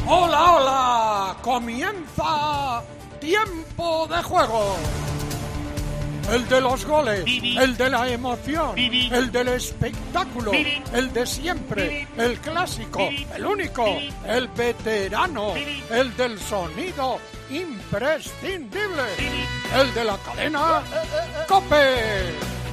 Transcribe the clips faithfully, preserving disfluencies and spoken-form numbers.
¡Hola, hola! ¡Comienza Tiempo de Juego! El de los goles, Bibi. El de la emoción, Bibi. El del espectáculo, Bibi. El de siempre, Bibi. El clásico, Bibi. El único, Bibi. El veterano, Bibi. El del sonido imprescindible, Bibi. El de la cadena COPE.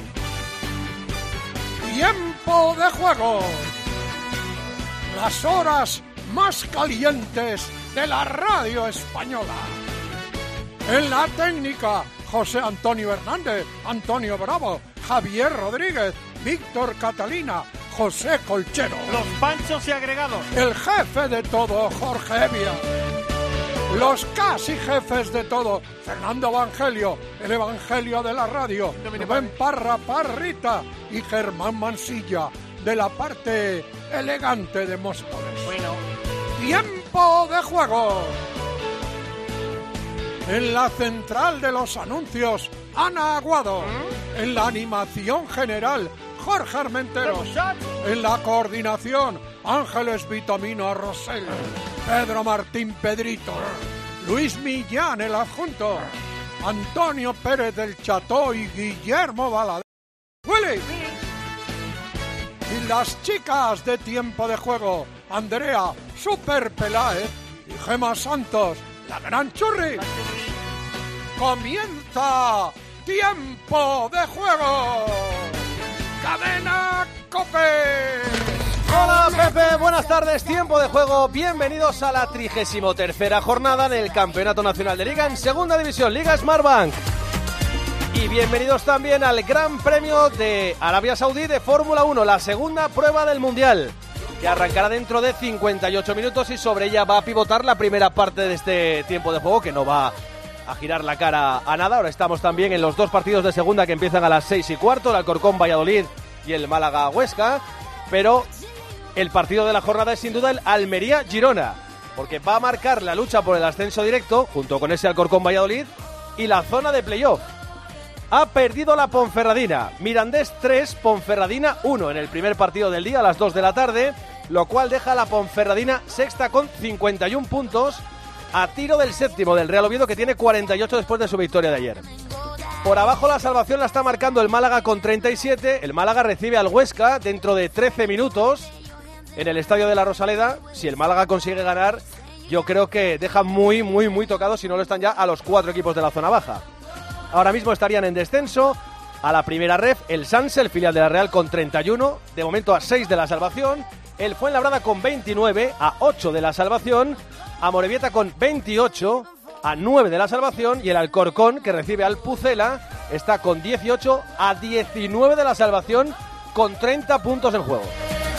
Tiempo de Juego. Las horas más calientes de la radio española. En la técnica, José Antonio Hernández, Antonio Bravo, Javier Rodríguez, Víctor Catalina, José Colchero. Los panchos y agregados. El jefe de todo, Jorge Evia. Los casi jefes de todo, Fernando Evangelio, el Evangelio de la radio, Rubén Parra Parrita y Germán Mansilla, de la parte elegante de Móstoles. Bueno. Tiempo de Juego. En la central de los anuncios, Ana Aguado. ¿Mm? En la animación general, Jorge Armenteros. En la coordinación, Ángeles Vitamino Rosell. Pedro Martín Pedrito. Luis Millán, el adjunto. Antonio Pérez del Cható y Guillermo Valadez. ¡Willy! Y las chicas de Tiempo de Juego, Andrea Super Peláez y Gema Santos, la gran churri. Comienza Tiempo de Juego. Cadena COPE. Hola Pepe, buenas tardes, Tiempo de Juego. Bienvenidos a la trigésimo tercera jornada del Campeonato Nacional de Liga en Segunda División, Liga Smartbank. Y bienvenidos también al Gran Premio de Arabia Saudí de Fórmula uno, la segunda prueba del Mundial, que arrancará dentro de cincuenta y ocho minutos y sobre ella va a pivotar la primera parte de este Tiempo de Juego, que no va a girar la cara a nada. Ahora estamos también en los dos partidos de segunda que empiezan a las seis y cuarto, el Alcorcón Valladolid y el Málaga Huesca, pero el partido de la jornada es sin duda el Almería Girona, porque va a marcar la lucha por el ascenso directo junto con ese Alcorcón Valladolid y la zona de playoff. Ha perdido la Ponferradina, Mirandés tres, Ponferradina uno en el primer partido del día a las dos de la tarde, lo cual deja a la Ponferradina sexta con cincuenta y uno puntos, a tiro del séptimo del Real Oviedo, que tiene cuarenta y ocho después de su victoria de ayer. Por abajo la salvación la está marcando el Málaga con treinta y siete, el Málaga recibe al Huesca dentro de trece minutos en el Estadio de la Rosaleda. Si el Málaga consigue ganar, yo creo que deja muy, muy, muy tocado, si no lo están ya, a los cuatro equipos de la zona baja. Ahora mismo estarían en descenso a la primera ref el Sanse, el filial de la Real, con treinta y uno, de momento a seis de la salvación, el Fuenlabrada con veintinueve, a ocho de la salvación, Amorebieta con veintiocho, a nueve de la salvación, y el Alcorcón, que recibe al Pucela, está con dieciocho, a diecinueve de la salvación, con treinta puntos en juego.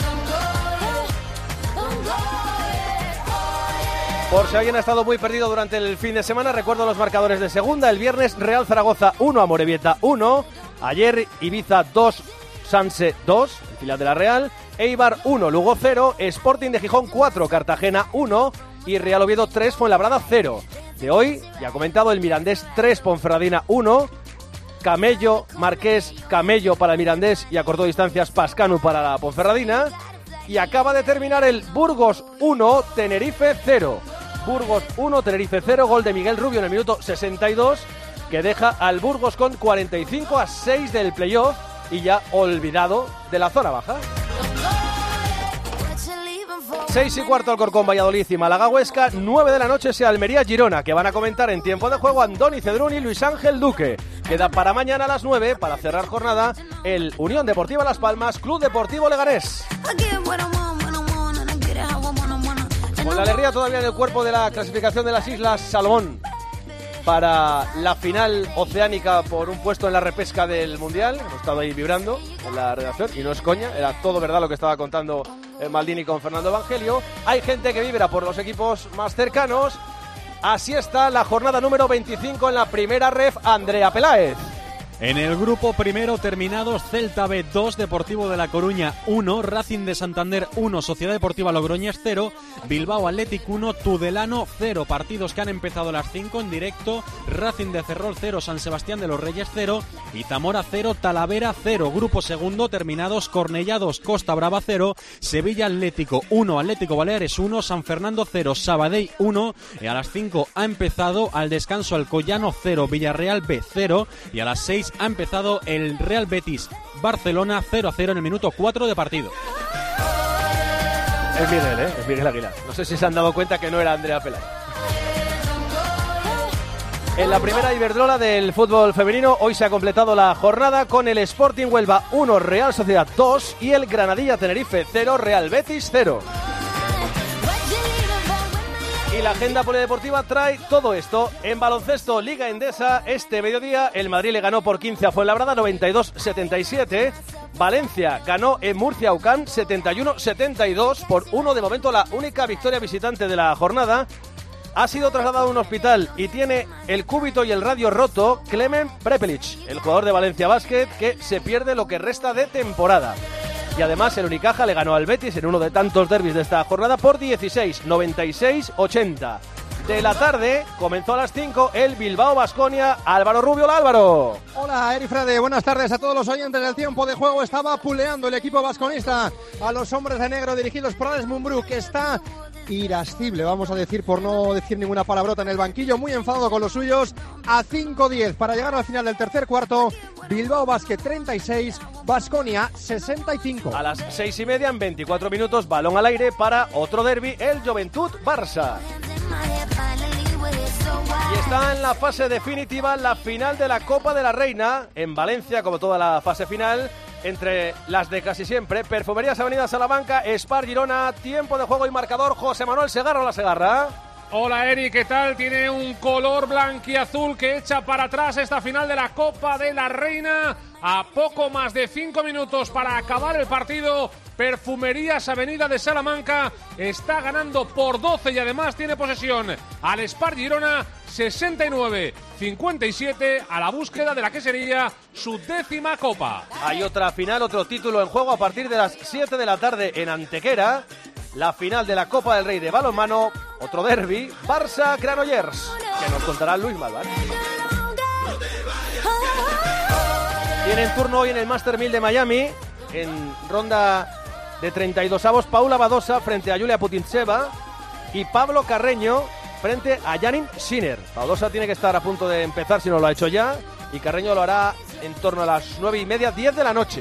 Por si alguien ha estado muy perdido durante el fin de semana, recuerdo los marcadores de segunda. El viernes Real Zaragoza uno, Amorebieta uno. Ayer Ibiza dos, Sanse dos, el filial de la Real. Eibar uno, Lugo cero. Sporting de Gijón cuatro, Cartagena uno. Y Real Oviedo tres, Fuenlabrada cero. De hoy, ya comentado, el Mirandés tres, Ponferradina uno. Camello, Marqués, Camello para el Mirandés y a corto distancias Pascanu para la Ponferradina. Y acaba de terminar el Burgos uno, Tenerife cero. Burgos uno, Tenerife cero, gol de Miguel Rubio en el minuto sesenta y dos, que deja al Burgos con cuarenta y cinco, a seis del playoff y ya olvidado de la zona baja. seis y cuarto Alcorcón Valladolid y Málaga Huesca, nueve de la noche ese Almería Girona, que van a comentar en Tiempo de Juego Andoni Cedrún y Luis Ángel Duque. Queda para mañana a las nueve, para cerrar jornada, el Unión Deportiva Las Palmas, Club Deportivo Leganés. Con la alegría todavía en el cuerpo de la clasificación de las Islas Salomón para la final oceánica por un puesto en la repesca del Mundial. Hemos estado ahí vibrando en la redacción y no es coña, era todo verdad lo que estaba contando Maldini con Fernando Evangelio. Hay gente que vibra por los equipos más cercanos. Así está la jornada número veinticinco en la primera ref, Andrea Peláez. En el grupo primero terminados, Celta B dos, Deportivo de La Coruña uno, Racing de Santander uno, Sociedad Deportiva Logroñés cero, Bilbao Athletic uno, Tudelano cero. Partidos que han empezado a las cinco en directo: Racing de Ferrol cero, San Sebastián de los Reyes cero y Zamora cero, Talavera cero. Grupo segundo terminados, Cornellá dos, Costa Brava cero, Sevilla Atlético uno, Atlético Baleares uno, San Fernando cero, Sabadell uno. Y a las cinco ha empezado al descanso Alcoyano cero, Villarreal B cero, y a las seis ha empezado el Real Betis Barcelona cero a cero en el minuto cuatro de partido. Es Miguel, ¿eh? Es Miguel Aguilar. No sé si se han dado cuenta que no era Andrea Pelay. En la primera Iberdrola del fútbol femenino, hoy se ha completado la jornada con el Sporting Huelva uno, Real Sociedad dos y el Granadilla Tenerife cero, Real Betis cero. Y la agenda polideportiva trae todo esto. En baloncesto, Liga Endesa, este mediodía el Madrid le ganó por quince a Fuenlabrada, noventa y dos setenta y siete. Valencia ganó en Murcia a UCAM, setenta y uno setenta y dos por uno. De momento la única victoria visitante de la jornada. Ha sido trasladado a un hospital y tiene el cúbito y el radio roto Klemen Prepelic, el jugador de Valencia Basket, que se pierde lo que resta de temporada. Y además el Unicaja le ganó al Betis en uno de tantos derbis de esta jornada por dieciséis noventa y seis ochenta. De la tarde comenzó a las cinco el Bilbao Baskonia. Álvaro Rubio, hola Álvaro. Hola Eri Frade, buenas tardes a todos los oyentes del tiempo de juego. Estaba puleando el equipo vasconista a los hombres de negro dirigidos por Alex Mumbrú, que está irascible, vamos a decir, por no decir ninguna palabrota en el banquillo, muy enfadado con los suyos. A cinco diez para llegar al final del tercer cuarto. Bilbao Basket treinta y seis, Baskonia sesenta y cinco. A las seis y media, en veinticuatro minutos, balón al aire para otro derbi, el Juventud Barça. Y está en la fase definitiva la final de la Copa de la Reina en Valencia, como toda la fase final, entre las de casi siempre. Perfumerías Avenida Salamanca, Spar Girona, tiempo de juego y marcador. José Manuel Segarra, la Segarra. Hola Eri, ¿qué tal? Tiene un color blanquiazul que echa para atrás esta final de la Copa de la Reina. A poco más de cinco minutos para acabar el partido, Perfumerías Avenida de Salamanca está ganando por doce y además tiene posesión al Spar Girona, sesenta y nueve cincuenta y siete, a la búsqueda de la que sería su décima Copa. Hay otra final, otro título en juego a partir de las siete de la tarde en Antequera. La final de la Copa del Rey de balonmano, otro derbi, Barça-Granollers, que nos contará Luis Malvar. Tienen turno hoy en el Master mil de Miami, en ronda de treinta y dos avos, Paula Badosa frente a Julia Putintseva y Pablo Carreño frente a Janine Sinner. Badosa tiene que estar a punto de empezar si no lo ha hecho ya, y Carreño lo hará en torno a las nueve y media, diez de la noche.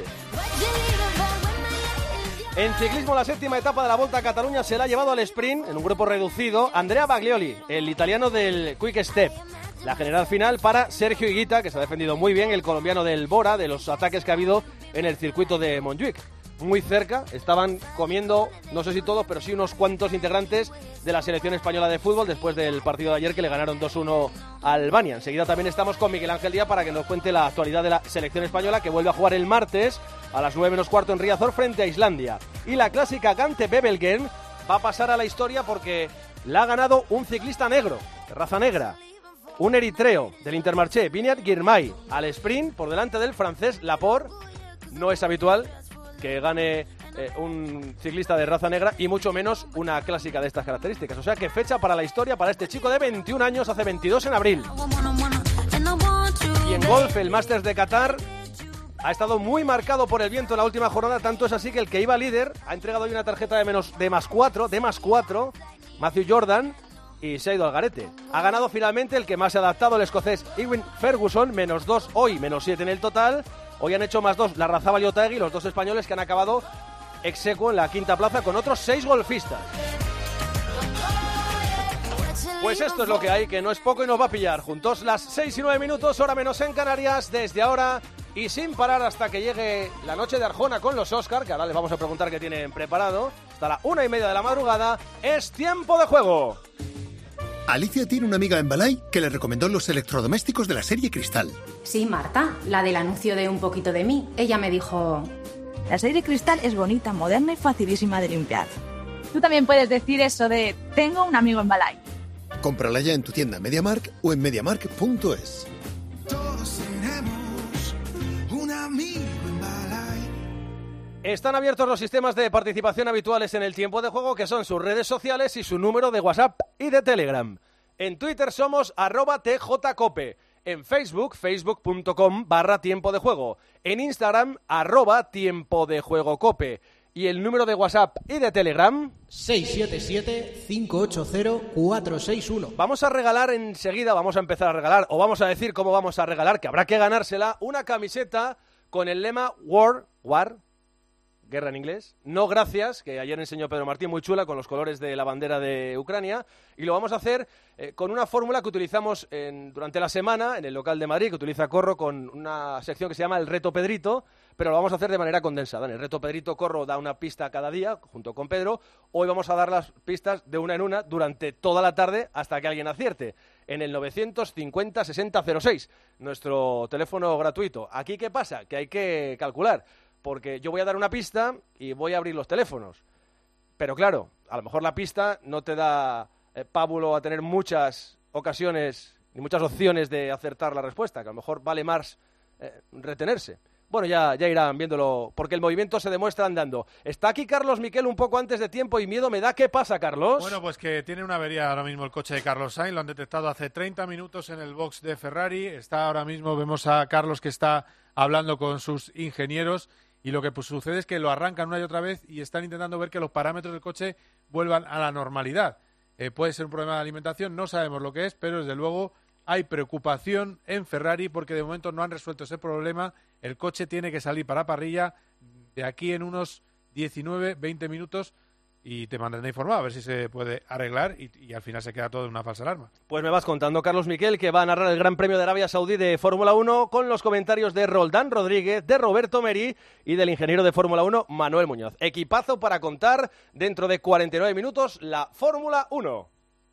En ciclismo, la séptima etapa de la Volta a Cataluña se la ha llevado al sprint, en un grupo reducido, Andrea Baglioli, el italiano del Quick Step. La general final para Sergio Higuita, que se ha defendido muy bien, el colombiano del Bora, de los ataques que ha habido en el circuito de Montjuic. Muy cerca, estaban comiendo, no sé si todos, pero sí unos cuantos integrantes de la selección española de fútbol después del partido de ayer que le ganaron dos uno a Albania. Enseguida también estamos con Miguel Ángel Díaz para que nos cuente la actualidad de la selección española, que vuelve a jugar el martes a las nueve menos cuarto en Riazor frente a Islandia. Y la clásica Gante Bebelgen va a pasar a la historia porque la ha ganado un ciclista negro, de raza negra, un eritreo del Intermarché, Vineyard Girmay, al sprint por delante del francés Laporte. No es habitual que gane eh, un ciclista de raza negra y mucho menos una clásica de estas características. O sea que fecha para la historia para este chico de veintiún años, hace veintidós en abril. Y en golf, el Masters de Qatar ha estado muy marcado por el viento en la última jornada, tanto es así que el que iba líder ha entregado hoy una tarjeta de menos de más cuatro, de más cuatro, Matthew Jordan, y se ha ido al garete. Ha ganado finalmente el que más se ha adaptado, el escocés Ewan Ferguson, menos dos hoy, menos siete en el total. Hoy han hecho más dos Larrazábal y Otaegui, los dos españoles que han acabado ex aequo en la quinta plaza con otros seis golfistas. Pues esto es lo que hay, que no es poco y nos va a pillar. Juntos las seis y nueve minutos, hora menos en Canarias, desde ahora y sin parar hasta que llegue la noche de Arjona con los Oscar, que ahora les vamos a preguntar qué tienen preparado. Hasta la una y media de la madrugada, es tiempo de juego. Alicia tiene una amiga en Balay que le recomendó los electrodomésticos de la serie Cristal. Sí, Marta, la del anuncio de Un poquito de mí. Ella me dijo... La serie Cristal es bonita, moderna y facilísima de limpiar. Tú también puedes decir eso de tengo un amigo en Balay. Cómprala ya en tu tienda MediaMarkt o en MediaMarkt punto es. Están abiertos los sistemas de participación habituales en el tiempo de juego, que son sus redes sociales y su número de WhatsApp y de Telegram. En Twitter somos arroba tjcope. En Facebook, facebook.com barra tiempo de juego. En Instagram, arroba tiempo de juego cope. Y el número de WhatsApp y de Telegram... seis siete siete, cinco ocho cero, cuatro seis uno. Vamos a regalar enseguida, vamos a empezar a regalar, o vamos a decir cómo vamos a regalar, que habrá que ganársela, una camiseta con el lema War, War, guerra en inglés, no gracias, que ayer enseñó Pedro Martín, muy chula, con los colores de la bandera de Ucrania, y lo vamos a hacer eh, con una fórmula que utilizamos en, durante la semana en el local de Madrid, que utiliza Corro con una sección que se llama el Reto Pedrito, pero lo vamos a hacer de manera condensada. En el Reto Pedrito Corro da una pista cada día, junto con Pedro. Hoy vamos a dar las pistas de una en una durante toda la tarde hasta que alguien acierte. En el novecientos cincuenta sesenta cero seis, nuestro teléfono gratuito. ¿Aquí qué pasa? Que hay que calcular, porque yo voy a dar una pista y voy a abrir los teléfonos. Pero claro, a lo mejor la pista no te da eh, pábulo a tener muchas ocasiones ni muchas opciones de acertar la respuesta, que a lo mejor vale más eh, retenerse. Bueno, ya, ya irán viéndolo, porque el movimiento se demuestra andando. Está aquí Carlos Miquel un poco antes de tiempo y miedo me da. ¿Qué pasa, Carlos? Bueno, pues que tiene una avería ahora mismo el coche de Carlos Sainz. Lo han detectado hace treinta minutos en el box de Ferrari. Está ahora mismo, vemos a Carlos que está hablando con sus ingenieros y lo que pues, sucede es que lo arrancan una y otra vez y están intentando ver que los parámetros del coche vuelvan a la normalidad. Eh, puede ser un problema de alimentación, no sabemos lo que es, pero desde luego hay preocupación en Ferrari porque de momento no han resuelto ese problema. El coche tiene que salir para parrilla de aquí en unos diecinueve, veinte minutos y te mantendré informado a ver si se puede arreglar y, y al final se queda todo en una falsa alarma. Pues me vas contando, Carlos Miquel, que va a narrar el Gran Premio de Arabia Saudí de Fórmula uno con los comentarios de Roldán Rodríguez, de Roberto Merí y del ingeniero de Fórmula uno, Manuel Muñoz. Equipazo para contar dentro de cuarenta y nueve minutos la Fórmula uno.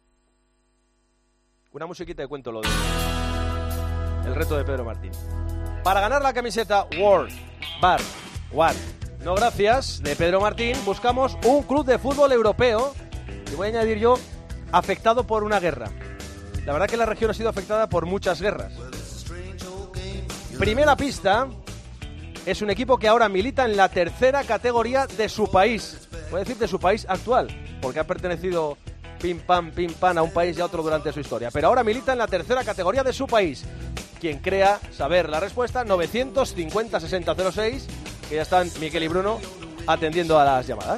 Una musiquita de cuento lo de el reto de Pedro Martín. Para ganar la camiseta World Bar War No gracias de Pedro Martín, buscamos un club de fútbol europeo, y voy a añadir yo, afectado por una guerra. La verdad que la región ha sido afectada por muchas guerras. Primera pista, es un equipo que ahora milita en la tercera categoría de su país. Voy a decir de su país actual, porque ha pertenecido pim pam, pim pam a un país y a otro durante su historia. Pero ahora milita en la tercera categoría de su país. Quien crea saber la respuesta, novecientos cincuenta sesenta cero seis, que ya están Miquel y Bruno atendiendo a las llamadas.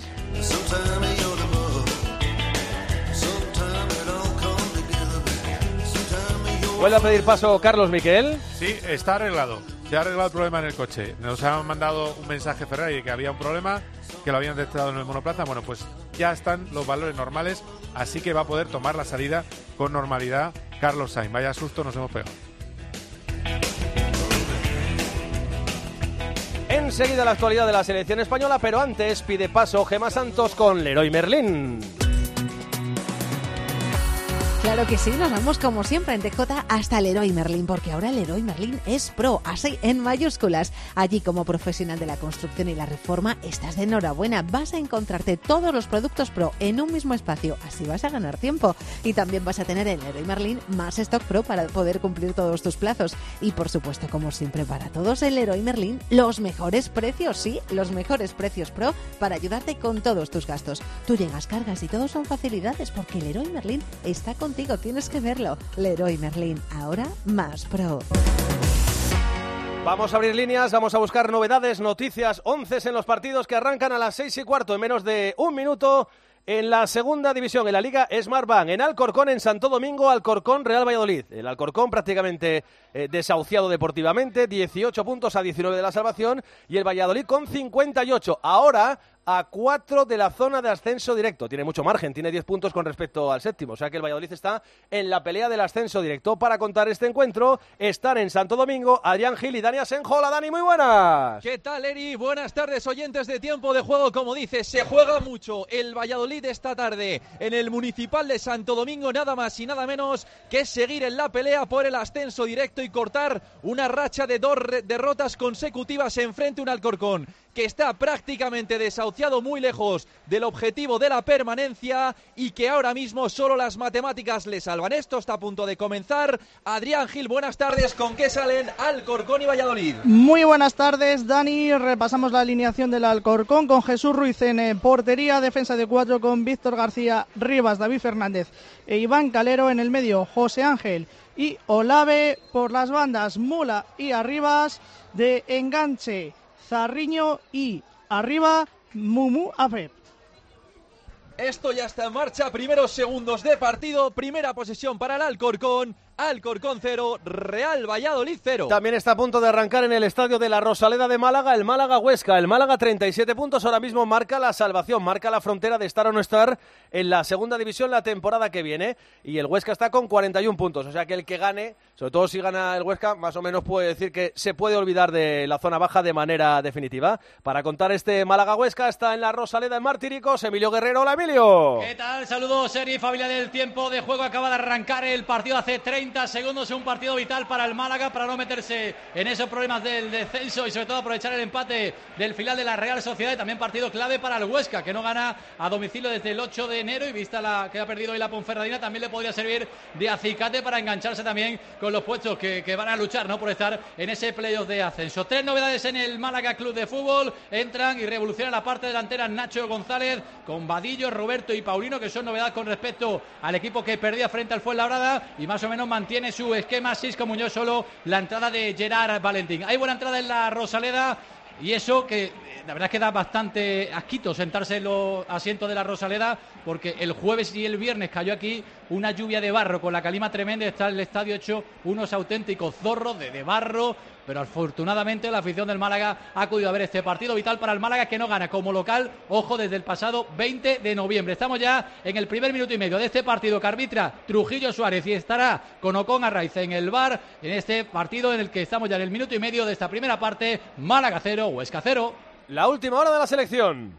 ¿Vuelve a pedir paso Carlos Miquel? Sí, está arreglado. Se ha arreglado el problema en el coche. Nos han mandado un mensaje Ferrari de que había un problema, que lo habían detectado en el monoplaza. Bueno, pues ya están los valores normales, así que va a poder tomar la salida con normalidad Carlos Sainz. Vaya susto nos hemos pegado. Enseguida la actualidad de la selección española, pero antes pide paso Gemma Santos con Leroy Merlin. Claro que sí, nos vamos como siempre en T J hasta Leroy Merlin, porque ahora Leroy Merlin es pro, así en mayúsculas. Allí como profesional de la construcción y la reforma estás de enhorabuena, vas a encontrarte todos los productos pro en un mismo espacio, así vas a ganar tiempo. Y también vas a tener en Leroy Merlin más stock pro para poder cumplir todos tus plazos. Y por supuesto, como siempre para todos en Leroy Merlin, los mejores precios, sí, los mejores precios pro para ayudarte con todos tus gastos. Tú llegas, cargas y todo son facilidades porque Leroy Merlin está contigo. Tienes que verlo. Leroy Merlin, ahora más pro. Vamos a abrir líneas, vamos a buscar novedades, noticias, onces en los partidos que arrancan a las seis y cuarto en menos de un minuto en la segunda división, en la Liga Smartbank, en Alcorcón, en Santo Domingo, Alcorcón, Real Valladolid. El Alcorcón prácticamente eh, desahuciado deportivamente, dieciocho puntos a diecinueve de la salvación, y el Valladolid con cincuenta y ocho. Ahora a cuatro de la zona de ascenso directo. Tiene mucho margen, tiene diez puntos con respecto al séptimo. O sea que el Valladolid está en la pelea del ascenso directo. Para contar este encuentro están en Santo Domingo Adrián Gil y Dani Asenjo. Hola Dani, muy buenas. ¿Qué tal, Eri? Buenas tardes, oyentes de Tiempo de Juego. Como dices, se juega mucho el Valladolid esta tarde en el Municipal de Santo Domingo. Nada más y nada menos que seguir en la pelea por el ascenso directo y cortar una racha de dos derrotas consecutivas en frente a un Alcorcón que está prácticamente desahuciado muy lejos del objetivo de la permanencia y que ahora mismo solo las matemáticas le salvan. Esto está a punto de comenzar. Adrián Gil, buenas tardes. ¿Con qué salen Alcorcón y Valladolid? Muy buenas tardes, Dani. Repasamos la alineación del Alcorcón con Jesús Ruiz en eh, portería, defensa de cuatro con Víctor García Rivas, David Fernández e Iván Calero. En el medio, José Ángel y Olave. Por las bandas, Mula y Arribas. De enganche, Zarriño y arriba, Mumu Afeb. Esto ya está en marcha, primeros segundos de partido, primera posesión para el Alcorcón, Alcorcón cero, Real Valladolid cero. También está a punto de arrancar en el estadio de la Rosaleda de Málaga el Málaga-Huesca. El Málaga treinta y siete puntos, ahora mismo marca la salvación, marca la frontera de estar o no estar en la segunda división la temporada que viene. Y el Huesca está con cuarenta y un puntos, o sea que el que gane, sobre todo si gana el Huesca, más o menos puede decir que se puede olvidar de la zona baja de manera definitiva. Para contar este Málaga-Huesca está en la Rosaleda en Martiricos, Emilio Guerrero. Hola, Emilio. ¿Qué tal? Saludos, serie y familia del tiempo de juego. Acaba de arrancar el partido hace treinta segundos, un partido vital para el Málaga para no meterse en esos problemas del descenso y sobre todo aprovechar el empate del final de la Real Sociedad, y también partido clave para el Huesca, que no gana a domicilio desde el ocho de enero, y vista la que ha perdido hoy la Ponferradina, también le podría servir de acicate para engancharse también con los puestos que, que van a luchar, ¿no?, por estar en ese playoff de ascenso. Tres novedades en el Málaga Club de Fútbol. Entran y revolucionan la parte delantera Nacho González con Vadillo, Roberto y Paulino, que son novedades con respecto al equipo que perdía frente al Fuenlabrada, y más o menos mantiene su esquema Sisco Muñoz, solo la entrada de Gerard Valentín. Hay buena entrada en la Rosaleda, y eso que la verdad es que da bastante asquito sentarse en los asientos de la Rosaleda, porque el jueves y el viernes cayó aquí una lluvia de barro con la calima tremenda. Está el estadio hecho unos auténticos zorros de, de barro, pero afortunadamente la afición del Málaga ha acudido a ver este partido vital para el Málaga, que no gana como local, ojo, desde el pasado veinte de noviembre. Estamos ya en el primer minuto y medio de este partido que arbitra Trujillo Suárez, y estará con Ocon Arraiz en el V A R en este partido en el que estamos ya en el minuto y medio de esta primera parte. Málaga cero, Huesca cero. La última hora de la selección.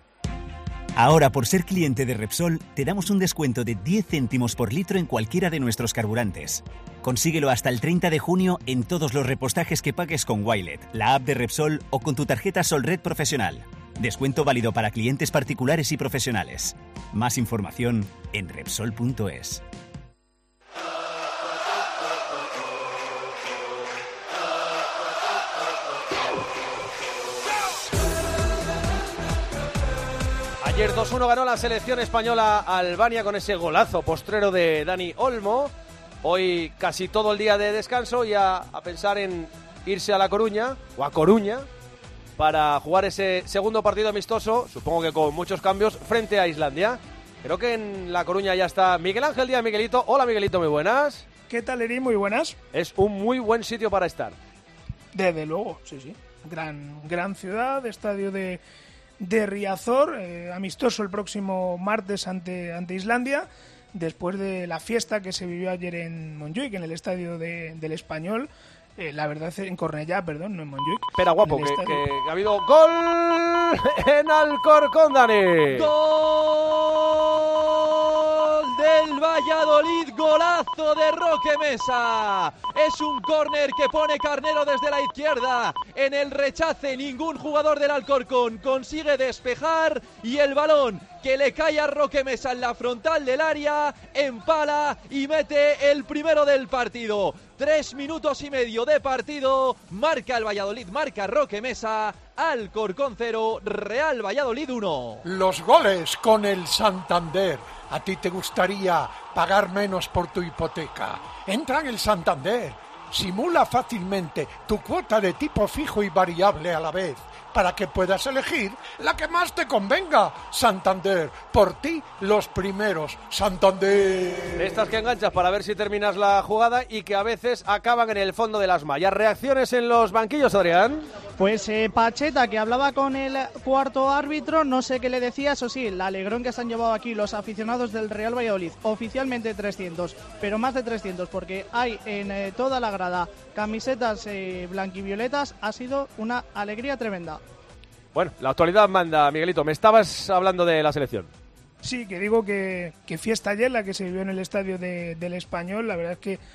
Ahora, por ser cliente de Repsol, te damos un descuento de diez céntimos por litro en cualquiera de nuestros carburantes. Consíguelo hasta el treinta de junio en todos los repostajes que pagues con Wilet, la app de Repsol o con tu tarjeta Solred Profesional. Descuento válido para clientes particulares y profesionales. Más información en Repsol punto es. Ayer dos uno ganó la selección española a Albania con ese golazo postrero de Dani Olmo. Hoy casi todo el día de descanso y a, a pensar en irse a La Coruña, o a Coruña, para jugar ese segundo partido amistoso, supongo que con muchos cambios, frente a Islandia. Creo que en La Coruña ya está Miguel Ángel Díaz. Miguelito. Hola, Miguelito, muy buenas. ¿Qué tal, Eri? Muy buenas. Es un muy buen sitio para estar. Desde luego, sí, sí. Gran, gran ciudad, estadio de... de Riazor, eh, amistoso el próximo martes ante, ante Islandia, después de la fiesta que se vivió ayer en Montjuic, en el estadio de, del Español, eh, la verdad, en Cornellá, perdón, no en Montjuic. Espera, guapo, que, que ha habido gol en Alcorcón, Dani. ¡Gol del Valladolid! ¡Golazo de Roque Mesa! Es un córner que pone Carnero desde la izquierda. En el rechace, ningún jugador del Alcorcón consigue despejar, y el balón que le cae a Roque Mesa en la frontal del área, empala y mete el primero del partido. Tres minutos y medio de partido, marca el Valladolid, marca Roque Mesa. Alcorcón cero, Real Valladolid uno. Los goles con el Santander. ¿A ti te gustaría pagar menos por tu hipoteca? Entra en el Santander. Simula fácilmente tu cuota de tipo fijo y variable a la vez, para que puedas elegir la que más te convenga. Santander, por ti los primeros. Santander. Estas que enganchas para ver si terminas la jugada y que a veces acaban en el fondo de las mallas. Reacciones en los banquillos, Adrián. Pues eh, Pacheta, que hablaba con el cuarto árbitro, no sé qué le decía, eso sí, el alegrón que se han llevado aquí los aficionados del Real Valladolid, oficialmente trescientos, pero más de trescientos, porque hay en eh, toda la grada camisetas eh, blanquivioletas, ha sido una alegría tremenda. Bueno, la actualidad manda, Miguelito, me estabas hablando de la selección. Sí, que digo que, que fiesta ayer la que se vivió en el estadio de, del Español, la verdad es que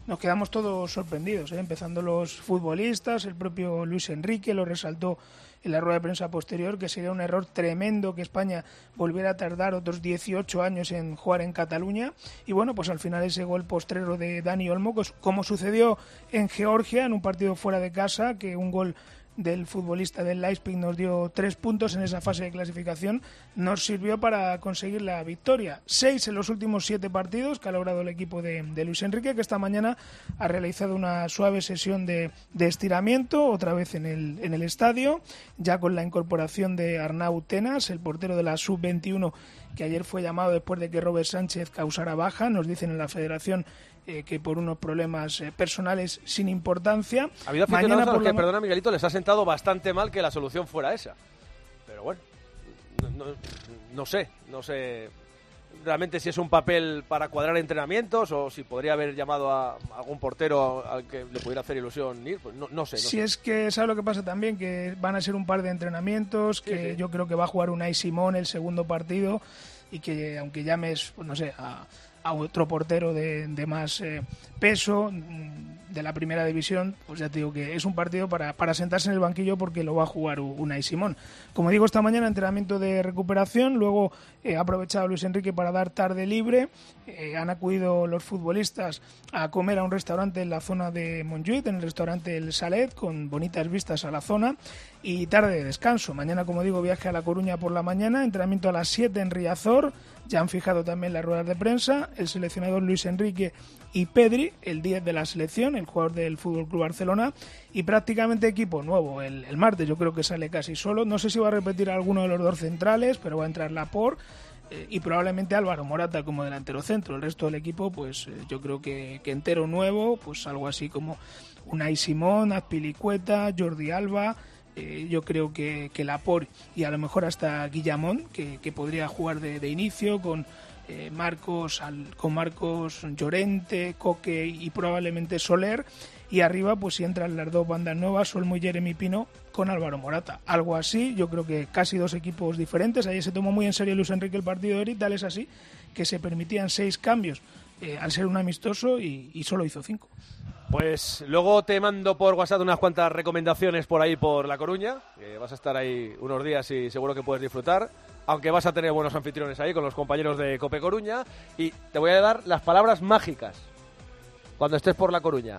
nos quedamos todos sorprendidos, ¿eh? Empezando los futbolistas, el propio Luis Enrique lo resaltó en la rueda de prensa posterior, que sería un error tremendo que España volviera a tardar otros dieciocho años en jugar en Cataluña. Y bueno, pues al final ese gol postrero de Dani Olmo, como sucedió en Georgia, en un partido fuera de casa, que un gol del futbolista del Leipzig nos dio tres puntos en esa fase de clasificación, nos sirvió para conseguir la victoria. Seis en los últimos siete partidos que ha logrado el equipo de, de Luis Enrique, que esta mañana ha realizado una suave sesión de, de estiramiento, otra vez en el, en el estadio, ya con la incorporación de Arnau Tenas, el portero de la sub veintiuno, que ayer fue llamado después de que Robert Sánchez causara baja. Nos dicen en la federación eh, que por unos problemas eh, personales sin importancia. Ha habido aficionados a los que, perdona Miguelito, les ha sentado bastante mal que la solución fuera esa. Pero bueno, no, no, no sé, no sé realmente si es un papel para cuadrar entrenamientos o si podría haber llamado a algún portero al que le pudiera hacer ilusión ir, pues no, no sé. No si sé. Es que, ¿sabes lo que pasa también? Que van a ser un par de entrenamientos, sí, que sí. Yo creo que va a jugar Unai Simón el segundo partido y que aunque llames, pues no sé, a, a otro portero de, de más eh, peso de la primera división, pues ya te digo que es un partido para, para sentarse en el banquillo porque lo va a jugar Unai Simón. Como digo, esta mañana entrenamiento de recuperación, luego eh, ha aprovechado Luis Enrique para dar tarde libre, eh, han acudido los futbolistas a comer a un restaurante en la zona de Montjuïc, en el restaurante El Salet, con bonitas vistas a la zona, y tarde de descanso. Mañana, como digo, viaje a La Coruña por la mañana, entrenamiento a las siete en Riazor, ya han fijado también las ruedas de prensa, el seleccionador Luis Enrique y Pedri, el diez de la selección, el jugador del F C Barcelona, y prácticamente equipo nuevo el, el martes. Yo creo que sale casi solo, no sé si va a repetir alguno de los dos centrales, pero va a entrar Laporte eh, y probablemente Álvaro Morata como delantero centro. El resto del equipo, pues eh, yo creo que, que entero nuevo, pues algo así como Unai Simón, Azpilicueta, Jordi Alba. Eh, yo creo que, que Laporte y a lo mejor hasta Guillamón, que, que podría jugar de, de inicio con eh, Marcos al, con Marcos Llorente, Coque y probablemente Soler, y arriba pues si entran las dos bandas nuevas, Olmo y Jeremy Pino con Álvaro Morata, algo así. Yo creo que casi dos equipos diferentes. Ayer se tomó muy en serio Luis Enrique el partido de Eric, tal es así que se permitían seis cambios eh, al ser un amistoso y, y solo hizo cinco. Pues luego te mando por WhatsApp unas cuantas recomendaciones por ahí por La Coruña, que vas a estar ahí unos días y seguro que puedes disfrutar, aunque vas a tener buenos anfitriones ahí con los compañeros de Cope Coruña, y te voy a dar las palabras mágicas cuando estés por La Coruña.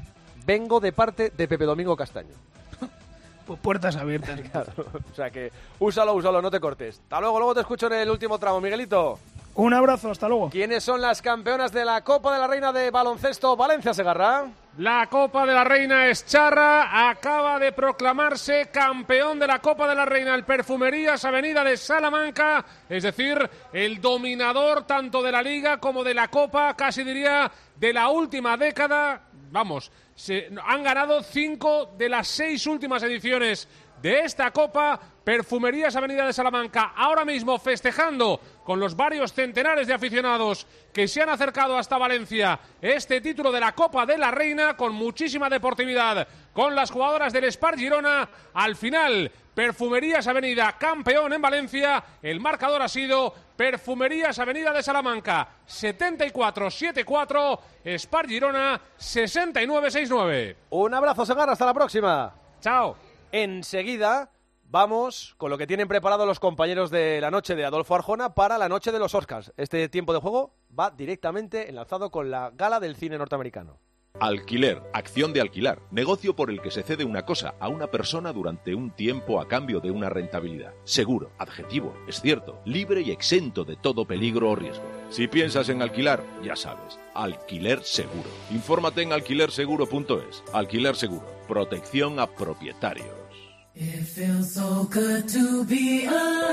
Vengo de parte de Pepe Domingo Castaño. Pues puertas abiertas. Claro, o sea que úsalo, úsalo, no te cortes. Hasta luego, luego te escucho en el último tramo, Miguelito. Un abrazo, hasta luego. ¿Quiénes son las campeonas de la Copa de la Reina de baloncesto Valencia, Segarra? La Copa de la Reina Escharra acaba de proclamarse campeón de la Copa de la Reina el Perfumerías Avenida de Salamanca, es decir, el dominador tanto de la Liga como de la Copa, casi diría de la última década. Vamos, se, han ganado cinco de las seis últimas ediciones de esta Copa. Perfumerías Avenida de Salamanca ahora mismo festejando con los varios centenares de aficionados que se han acercado hasta Valencia este título de la Copa de la Reina, con muchísima deportividad, con las jugadoras del Spar Girona. Al final, Perfumerías Avenida campeón en Valencia. El marcador ha sido Perfumerías Avenida de Salamanca setenta y cuatro setenta y cuatro, Spar Girona sesenta y nueve sesenta y nueve. Un abrazo, Segarra, hasta la próxima. Chao. Enseguida vamos con lo que tienen preparado los compañeros de la noche de Adolfo Arjona para la noche de los Oscars. Este tiempo de juego va directamente enlazado con la gala del cine norteamericano. Alquiler, acción de alquilar, negocio por el que se cede una cosa a una persona durante un tiempo a cambio de una rentabilidad. Seguro, adjetivo, es cierto, libre y exento de todo peligro o riesgo. Si piensas en alquilar, ya sabes, Alquiler Seguro. Infórmate en alquiler seguro punto es. Alquiler Seguro, protección a propietarios. It feels so good to be alive.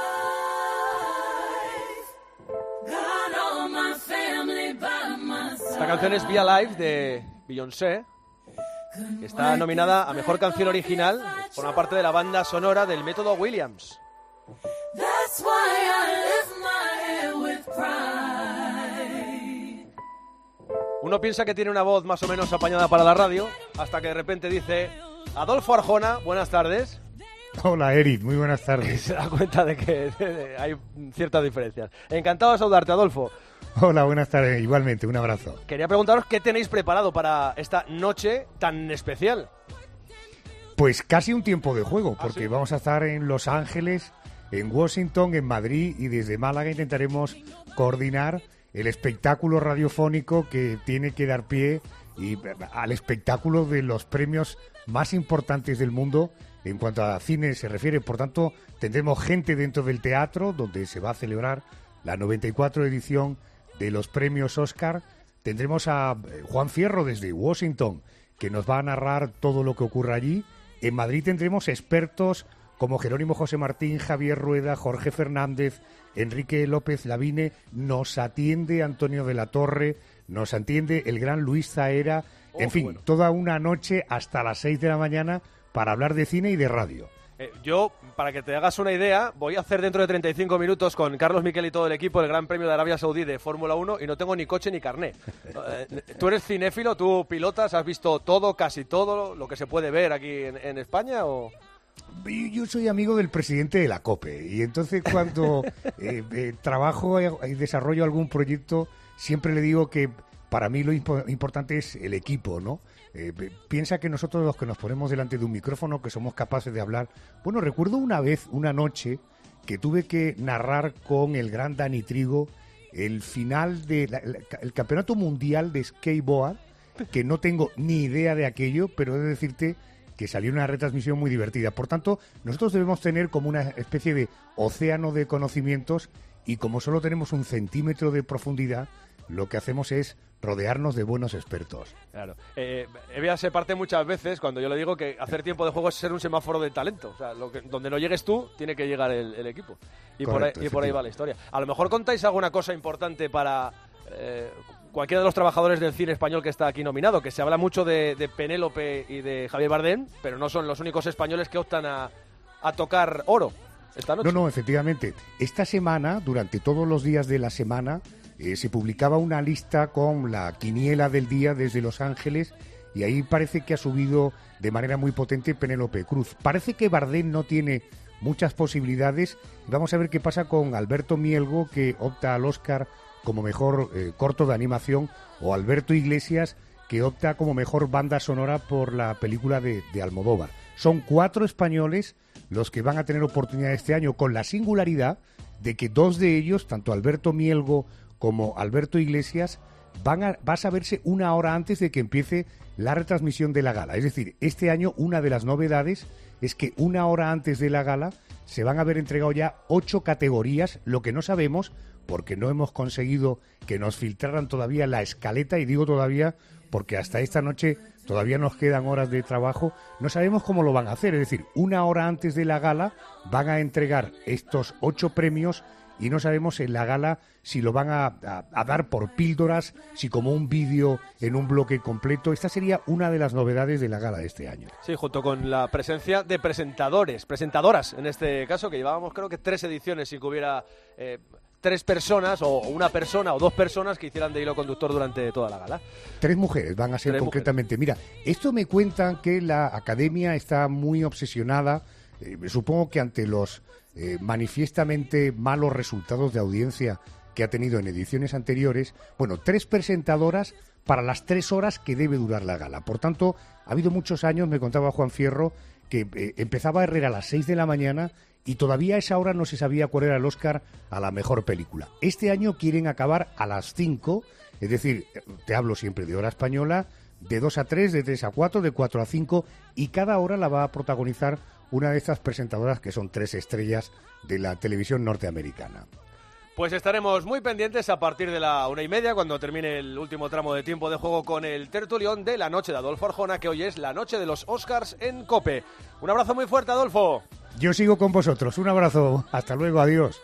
Got all my family by my side. Esta canción es Be Alive de Beyoncé, que está nominada a Mejor Canción Original, forma parte de la banda sonora del Método Williams. That's why I lift my head with pride. Uno piensa que tiene una voz más o menos apañada para la radio, hasta que de repente dice: Adolfo Arjona, buenas tardes. Hola, Eric, muy buenas tardes. Se da cuenta de que de, de, hay ciertas diferencias. Encantado de saludarte, Adolfo. Hola, buenas tardes, igualmente, un abrazo. Quería preguntaros qué tenéis preparado para esta noche tan especial. Pues casi un tiempo de juego, porque ¿Ah, sí? vamos a estar en Los Ángeles, en Washington, en Madrid y desde Málaga intentaremos coordinar el espectáculo radiofónico que tiene que dar pie y, al espectáculo de los premios más importantes del mundo en cuanto a cine se refiere. Por tanto, tendremos gente dentro del teatro donde se va a celebrar la noventa y cuatro edición de los premios Oscar. Tendremos a Juan Fierro desde Washington, que nos va a narrar todo lo que ocurre allí. En Madrid tendremos expertos como Jerónimo José Martín, Javier Rueda, Jorge Fernández, Enrique López Lavine. Nos atiende Antonio de la Torre, nos atiende el gran Luis Zahera. Oh, en fin, bueno. toda una noche hasta las seis de la mañana para hablar de cine y de radio. Eh, yo, para que te hagas una idea, voy a hacer dentro de treinta y cinco minutos con Carlos Miquel y todo el equipo el Gran Premio de Arabia Saudí de Fórmula uno y no tengo ni coche ni carné. Eh, ¿Tú eres cinéfilo? ¿Tú pilotas? ¿Has visto todo, casi todo lo que se puede ver aquí en, en España? O... Yo soy amigo del presidente de la COPE y entonces cuando eh, eh, trabajo y desarrollo algún proyecto siempre le digo que para mí lo impo- importante es el equipo, ¿no? Eh, piensa que nosotros los que nos ponemos delante de un micrófono, que somos capaces de hablar. Bueno, recuerdo una vez, una noche, que tuve que narrar con el gran Dani Trigo el final del campeonato mundial de skateboard, que no tengo ni idea de aquello, pero he de decirte que salió una retransmisión muy divertida. Por tanto, nosotros debemos tener como una especie de océano de conocimientos y como solo tenemos un centímetro de profundidad, lo que hacemos es rodearnos de buenos expertos. Claro. Eh, Evia se parte muchas veces cuando yo le digo que hacer tiempo de juego es ser un semáforo de talento. O sea, lo que, donde no llegues tú, tiene que llegar el, el equipo. Y, Correcto, por ahí, y por ahí va la historia. A lo mejor contáis alguna cosa importante para eh, cualquiera de los trabajadores del cine español que está aquí nominado, que se habla mucho de, de Penélope y de Javier Bardem, pero no son los únicos españoles que optan a, a tocar oro esta noche. No, no, efectivamente. Esta semana, durante todos los días de la semana, Eh, se publicaba una lista con la quiniela del día desde Los Ángeles y ahí parece que ha subido de manera muy potente Penélope Cruz. Parece que Bardem no tiene muchas posibilidades. Vamos a ver qué pasa con Alberto Mielgo, que opta al Oscar como mejor eh, corto de animación, o Alberto Iglesias, que opta como mejor banda sonora por la película de, de Almodóvar. Son cuatro españoles los que van a tener oportunidad este año, con la singularidad de que dos de ellos, tanto Alberto Mielgo como Alberto Iglesias, van a, va a saberse una hora antes de que empiece la retransmisión de la gala. Es decir, este año una de las novedades es que una hora antes de la gala se van a haber entregado ya ocho categorías, lo que no sabemos porque no hemos conseguido que nos filtraran todavía la escaleta, y digo todavía porque hasta esta noche todavía nos quedan horas de trabajo, no sabemos cómo lo van a hacer. Es decir, una hora antes de la gala van a entregar estos ocho premios y no sabemos en la gala si lo van a, a, a dar por píldoras, si como un vídeo en un bloque completo. Esta sería una de las novedades de la gala de este año. Sí, junto con la presencia de presentadores, presentadoras en este caso, que llevábamos creo que tres ediciones sin que hubiera eh, tres personas o una persona o dos personas que hicieran de hilo conductor durante toda la gala. Tres mujeres van a ser Tres concretamente. Mira, esto me cuentan que la academia está muy obsesionada, eh, supongo que ante los eh, manifiestamente malos resultados de audiencia que ha tenido en ediciones anteriores. Bueno, tres presentadoras para las tres horas que debe durar la gala. Por tanto, ha habido muchos años, me contaba Juan Fierro, que eh, empezaba a Herrera a las seis de la mañana y todavía a esa hora no se sabía cuál era el Oscar a la mejor película. Este año quieren acabar a las cinco, es decir, te hablo siempre de hora española, de dos a tres, de tres a cuatro, de cuatro a cinco, y cada hora la va a protagonizar una de estas presentadoras que son tres estrellas de la televisión norteamericana. Pues estaremos muy pendientes a partir de la una y media, cuando termine el último tramo de tiempo de juego, con el tertulión de la noche de Adolfo Arjona, que hoy es la noche de los Oscars en COPE. Un abrazo muy fuerte, Adolfo. Yo sigo con vosotros. Un abrazo. Hasta luego. Adiós.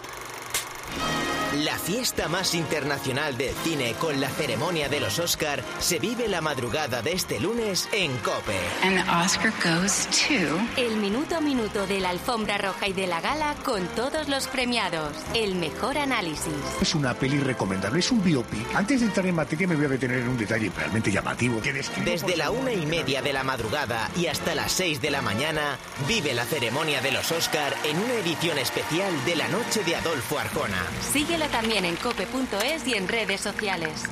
La fiesta más internacional del cine con la ceremonia de los Oscar se vive la madrugada de este lunes en COPE. And the Oscar goes to... El minuto a minuto de la alfombra roja y de la gala con todos los premiados. El mejor análisis. Es una peli recomendable, es un biopic. Antes de entrar en materia me voy a detener en un detalle realmente llamativo. Que Desde la una y media de la madrugada y hasta las seis de la mañana, vive la ceremonia de los Oscar en una edición especial de la noche de Adolfo Arjona. Sigue Síguelo también en cope punto es y en redes sociales.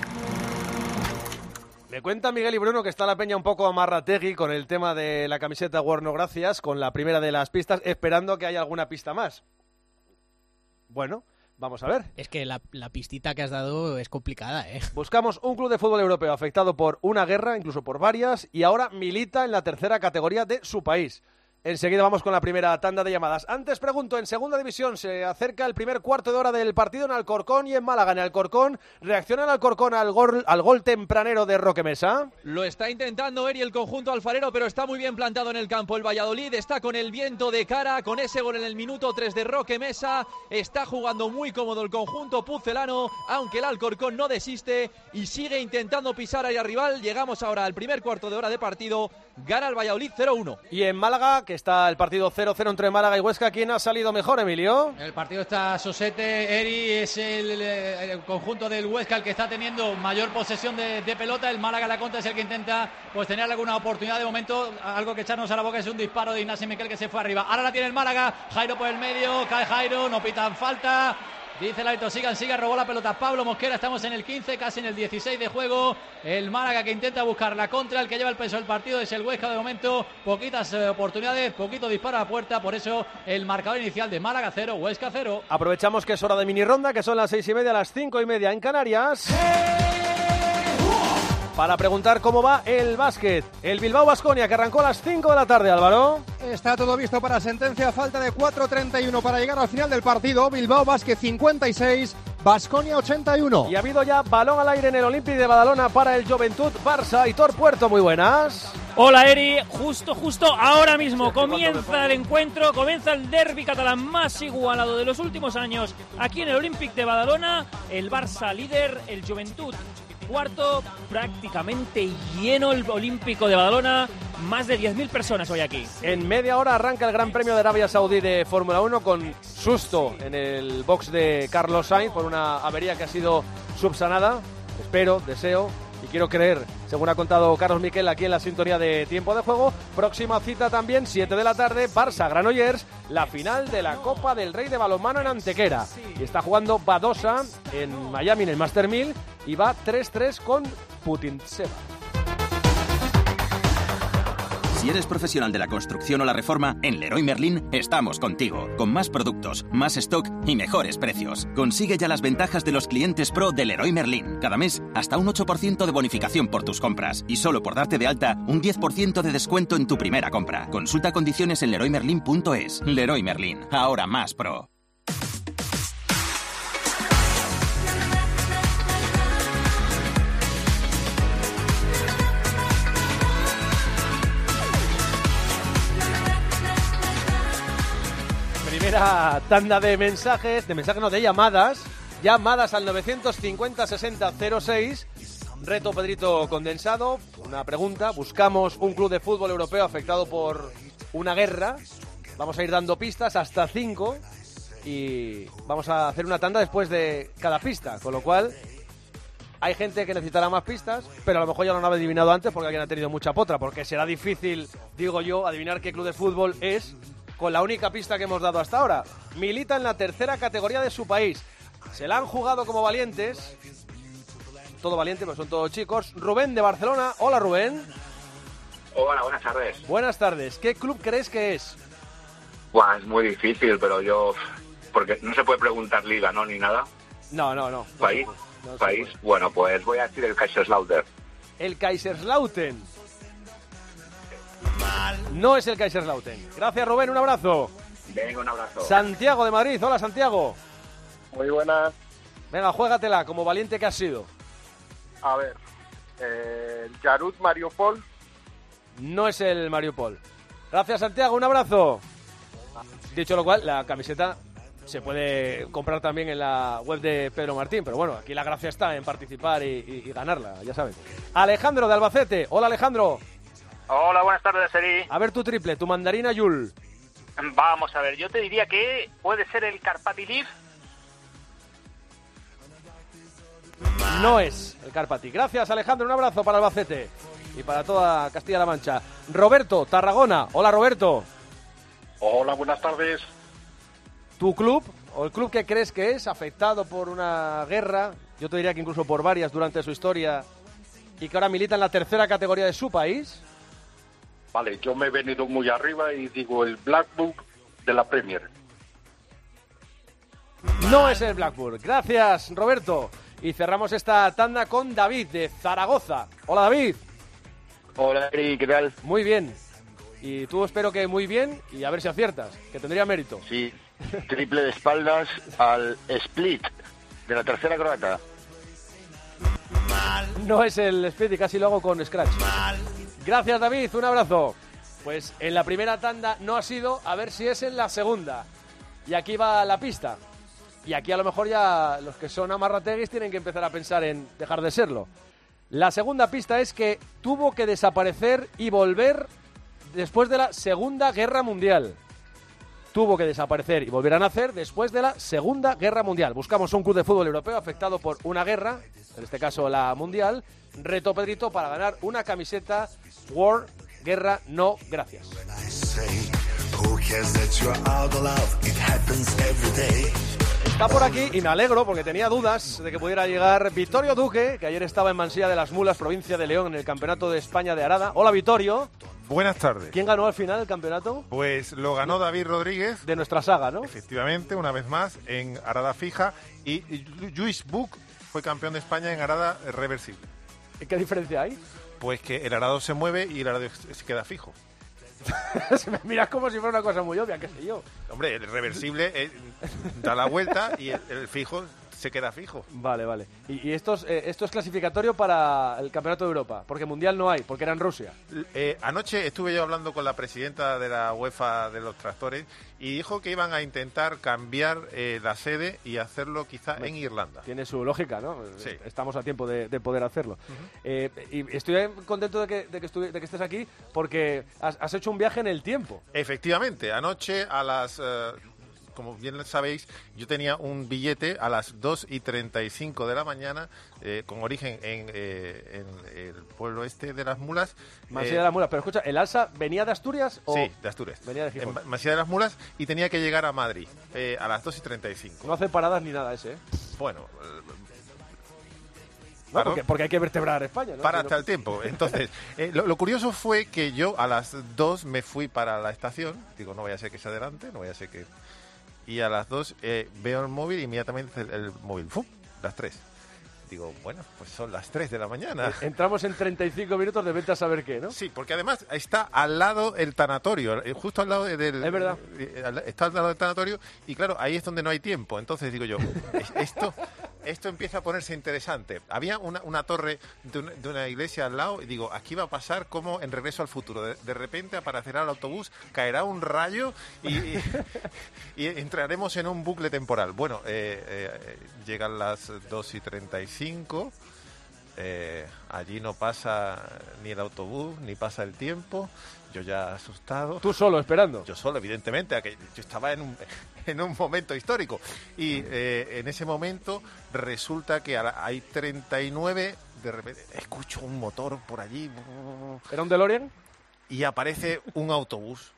Me cuenta Miguel y Bruno que está la peña un poco amarrategui con el tema de la camiseta Warno Gracias, con la primera de las pistas, esperando que haya alguna pista más. Bueno, vamos a ver. Es que la, la pistita que has dado es complicada, ¿eh? Buscamos un club de fútbol europeo afectado por una guerra, incluso por varias, y ahora milita en la tercera categoría de su país. Enseguida vamos con la primera tanda de llamadas. Antes pregunto, en segunda división se acerca el primer cuarto de hora del partido en Alcorcón y en Málaga. En Alcorcón, ¿reacciona el Alcorcón al gol, al gol tempranero de Roque Mesa? Lo está intentando Eri, el conjunto alfarero, pero está muy bien plantado en el campo. El Valladolid está con el viento de cara, con ese gol en el minuto tres de Roque Mesa. Está jugando muy cómodo el conjunto pucelano, aunque el Alcorcón no desiste y sigue intentando pisar ahí al rival. Llegamos ahora al primer cuarto de hora de partido. Gana el Valladolid cero uno. Y en Málaga, que está el partido cero cero entre Málaga y Huesca, ¿quién ha salido mejor, Emilio? El partido está Sosete, Eri, es el, el, el conjunto del Huesca el que está teniendo mayor posesión de, de pelota. El Málaga la contra es el que intenta pues tener alguna oportunidad de momento. Algo que echarnos a la boca es un disparo de Ignacio Miquel que se fue arriba. Ahora la tiene el Málaga, Jairo por el medio, cae Jairo, no pitan falta. Dice el árbitro, sigan, sigan, robó la pelota Pablo Mosquera, estamos en el quince, casi en el dieciséis de juego. El Málaga que intenta buscar la contra, el que lleva el peso del partido es el Huesca de momento. Poquitas eh, oportunidades, poquito disparo a la puerta, por eso el marcador inicial de Málaga cero, Huesca cero. Aprovechamos que es hora de mini ronda, que son las seis y media, las cinco y media en Canarias. Para preguntar cómo va el básquet. El Bilbao Baskonia, que arrancó a las cinco de la tarde, Álvaro. Está todo visto para sentencia, falta de cuatro treinta y uno para llegar al final del partido. Bilbao Basket cincuenta y seis, Baskonia ochenta y uno. Y ha habido ya balón al aire en el Olympic de Badalona para el Joventut Barça. Aitor Puerto, muy buenas. Hola Eri, justo, justo ahora mismo comienza el encuentro, comienza el derbi catalán más igualado de los últimos años aquí en el Olympic de Badalona. El Barça líder, el Joventut cuarto, prácticamente lleno el Olímpico de Badalona, más de diez mil personas hoy aquí. En media hora arranca el Gran Premio de Arabia Saudí de Fórmula uno con susto en el box de Carlos Sainz por una avería que ha sido subsanada. Espero, deseo y quiero creer, según ha contado Carlos Miquel aquí en la sintonía de Tiempo de Juego. Próxima cita también, siete de la tarde, Barça Granollers, la final de la Copa del Rey de Balonmano en Antequera. Y está jugando Badosa en Miami en el Master mil y va tres tres con Putintseva. Si eres profesional de la construcción o la reforma, en Leroy Merlin estamos contigo, con más productos, más stock y mejores precios. Consigue ya las ventajas de los clientes pro de Leroy Merlin. Cada mes, hasta un ocho por ciento de bonificación por tus compras. Y solo por darte de alta, un diez por ciento de descuento en tu primera compra. Consulta condiciones en leroy merlin punto es. Leroy Merlin, ahora más pro. Primera tanda de mensajes, de mensajes no, de llamadas, llamadas al novecientos cincuenta sesenta cero seis, reto Pedrito condensado, una pregunta, buscamos un club de fútbol europeo afectado por una guerra, vamos a ir dando pistas hasta cinco y vamos a hacer una tanda después de cada pista, con lo cual hay gente que necesitará más pistas, pero a lo mejor ya lo han adivinado antes porque alguien ha tenido mucha potra, porque será difícil, digo yo, adivinar qué club de fútbol es con la única pista que hemos dado hasta ahora. Milita en la tercera categoría de su país. Se la han jugado como valientes. Todo valiente, pero son todos chicos. Rubén de Barcelona. Hola, Rubén. Hola, buenas tardes. Buenas tardes. ¿Qué club crees que es? Buah, es muy difícil, pero yo... Porque no se puede preguntar liga, ¿no? Ni nada. No, no, no. ¿País? No, no ¿País? Bueno, pues voy a decir el Kaiserslautern. El Kaiserslautern. No es el Kaiserslautern. Gracias, Rubén, un abrazo. Venga, un abrazo. Santiago de Madrid. Hola, Santiago. Muy buenas. Venga, juégatela, como valiente que has sido. A ver, eh, el Yarut Mariupol. No es el Mariupol. Gracias, Santiago, un abrazo. Dicho lo cual, la camiseta se puede comprar también en la web de Pedro Martín, pero bueno, aquí la gracia está en participar y, y, y ganarla, ya saben. Alejandro de Albacete. Hola, Alejandro. Hola, buenas tardes, Eri. A ver tu triple, tu mandarina Yul. Vamos a ver, yo te diría que puede ser el Karpaty Liv. No es el Karpaty. Gracias, Alejandro, un abrazo para Albacete y para toda Castilla-La Mancha. Roberto, Tarragona. Hola, Roberto. Hola, buenas tardes. ¿Tu club o el club que crees que es afectado por una guerra, yo te diría que incluso por varias durante su historia, y que ahora milita en la tercera categoría de su país? Vale, yo me he venido muy arriba y digo el Blackburn de la Premier. No es el Blackburn. Gracias, Roberto. Y cerramos esta tanda con David de Zaragoza. Hola, David. Hola, Eri, ¿qué tal? Muy bien. Y tú espero que muy bien y a ver si aciertas, que tendría mérito. Sí, triple de espaldas al Split de la tercera croata. No es el Split y casi lo hago con Scratch. Gracias, David, un abrazo. Pues en la primera tanda no ha sido, a ver si es en la segunda. Y aquí va la pista. Y aquí a lo mejor ya los que son amarrateguis tienen que empezar a pensar en dejar de serlo. La segunda pista es que tuvo que desaparecer y volver después de la Segunda Guerra Mundial. Tuvo que desaparecer y volver a nacer después de la Segunda Guerra Mundial. Buscamos un club de fútbol europeo afectado por una guerra, en este caso la mundial. Reto, Pedrito, para ganar una camiseta War, Guerra, No, Gracias. Está por aquí y me alegro porque tenía dudas de que pudiera llegar Vittorio Duque, que ayer estaba en Mansilla de las Mulas, provincia de León, en el Campeonato de España de Arada. Hola, Vittorio. Buenas tardes. ¿Quién ganó al final el campeonato? Pues lo ganó David Rodríguez. De nuestra saga, ¿no? Efectivamente, una vez más, en Arada fija. Y Lluís Buch fue campeón de España en Arada reversible. ¿Qué diferencia hay? Pues que el arado se mueve y el arado se queda fijo. Me miras como si fuera una cosa muy obvia, qué sé yo. Hombre, el reversible eh, da la vuelta y el, el fijo se queda fijo. Vale, vale. Y, y esto, es, eh, esto es clasificatorio para el Campeonato de Europa, porque Mundial no hay, porque era en Rusia. Eh, anoche estuve yo hablando con la presidenta de la UEFA de los tractores y dijo que iban a intentar cambiar eh, la sede y hacerlo quizá en Irlanda. Tiene su lógica, ¿no? Sí. Estamos a tiempo de, de poder hacerlo. Uh-huh. eh, y estoy contento de que, de, que estuve, de que estés aquí porque has, has hecho un viaje en el tiempo. Efectivamente, anoche a las... Uh, como bien sabéis, yo tenía un billete a las dos y treinta y cinco de la mañana, eh, con origen en, eh, en el pueblo este de las Mulas. Mansilla eh, de las Mulas, pero escucha, ¿el Alsa venía de Asturias o...? Sí, de Asturias. Venía de Gijón. En Mansilla de las Mulas y tenía que llegar a Madrid eh, a las dos y treinta y cinco. No hace paradas ni nada ese, ¿eh? Bueno... No, porque, porque hay que vertebrar España, ¿no? Para si hasta no... el tiempo. Entonces, eh, lo, lo curioso fue que yo a las dos me fui para la estación. Digo, no vaya a ser que se adelante, no vaya a ser que... Y a las dos eh, veo el móvil y inmediatamente el, el móvil, ¡fum!, las tres. Digo, bueno, pues son las tres de la mañana. Entramos en treinta y cinco minutos de vete a saber qué, ¿no? Sí, porque además está al lado el tanatorio, justo al lado del... Es verdad. Está al lado del tanatorio y claro, ahí es donde no hay tiempo. Entonces digo yo, esto... Esto empieza a ponerse interesante. Había una, una torre de una, de una iglesia al lado y digo, aquí va a pasar como en Regreso al Futuro. De, de repente aparecerá el autobús, caerá un rayo y, y, y entraremos en un bucle temporal. Bueno, eh, eh, llegan las dos y treinta y cinco, eh, allí no pasa ni el autobús, ni pasa el tiempo. Yo ya asustado. ¿Tú solo esperando? Yo solo, evidentemente. A que yo estaba en un, en un momento histórico. Y eh, en ese momento resulta que a la, hay treinta y nueve, de repente escucho un motor por allí. ¿Era un DeLorean? Y aparece un autobús,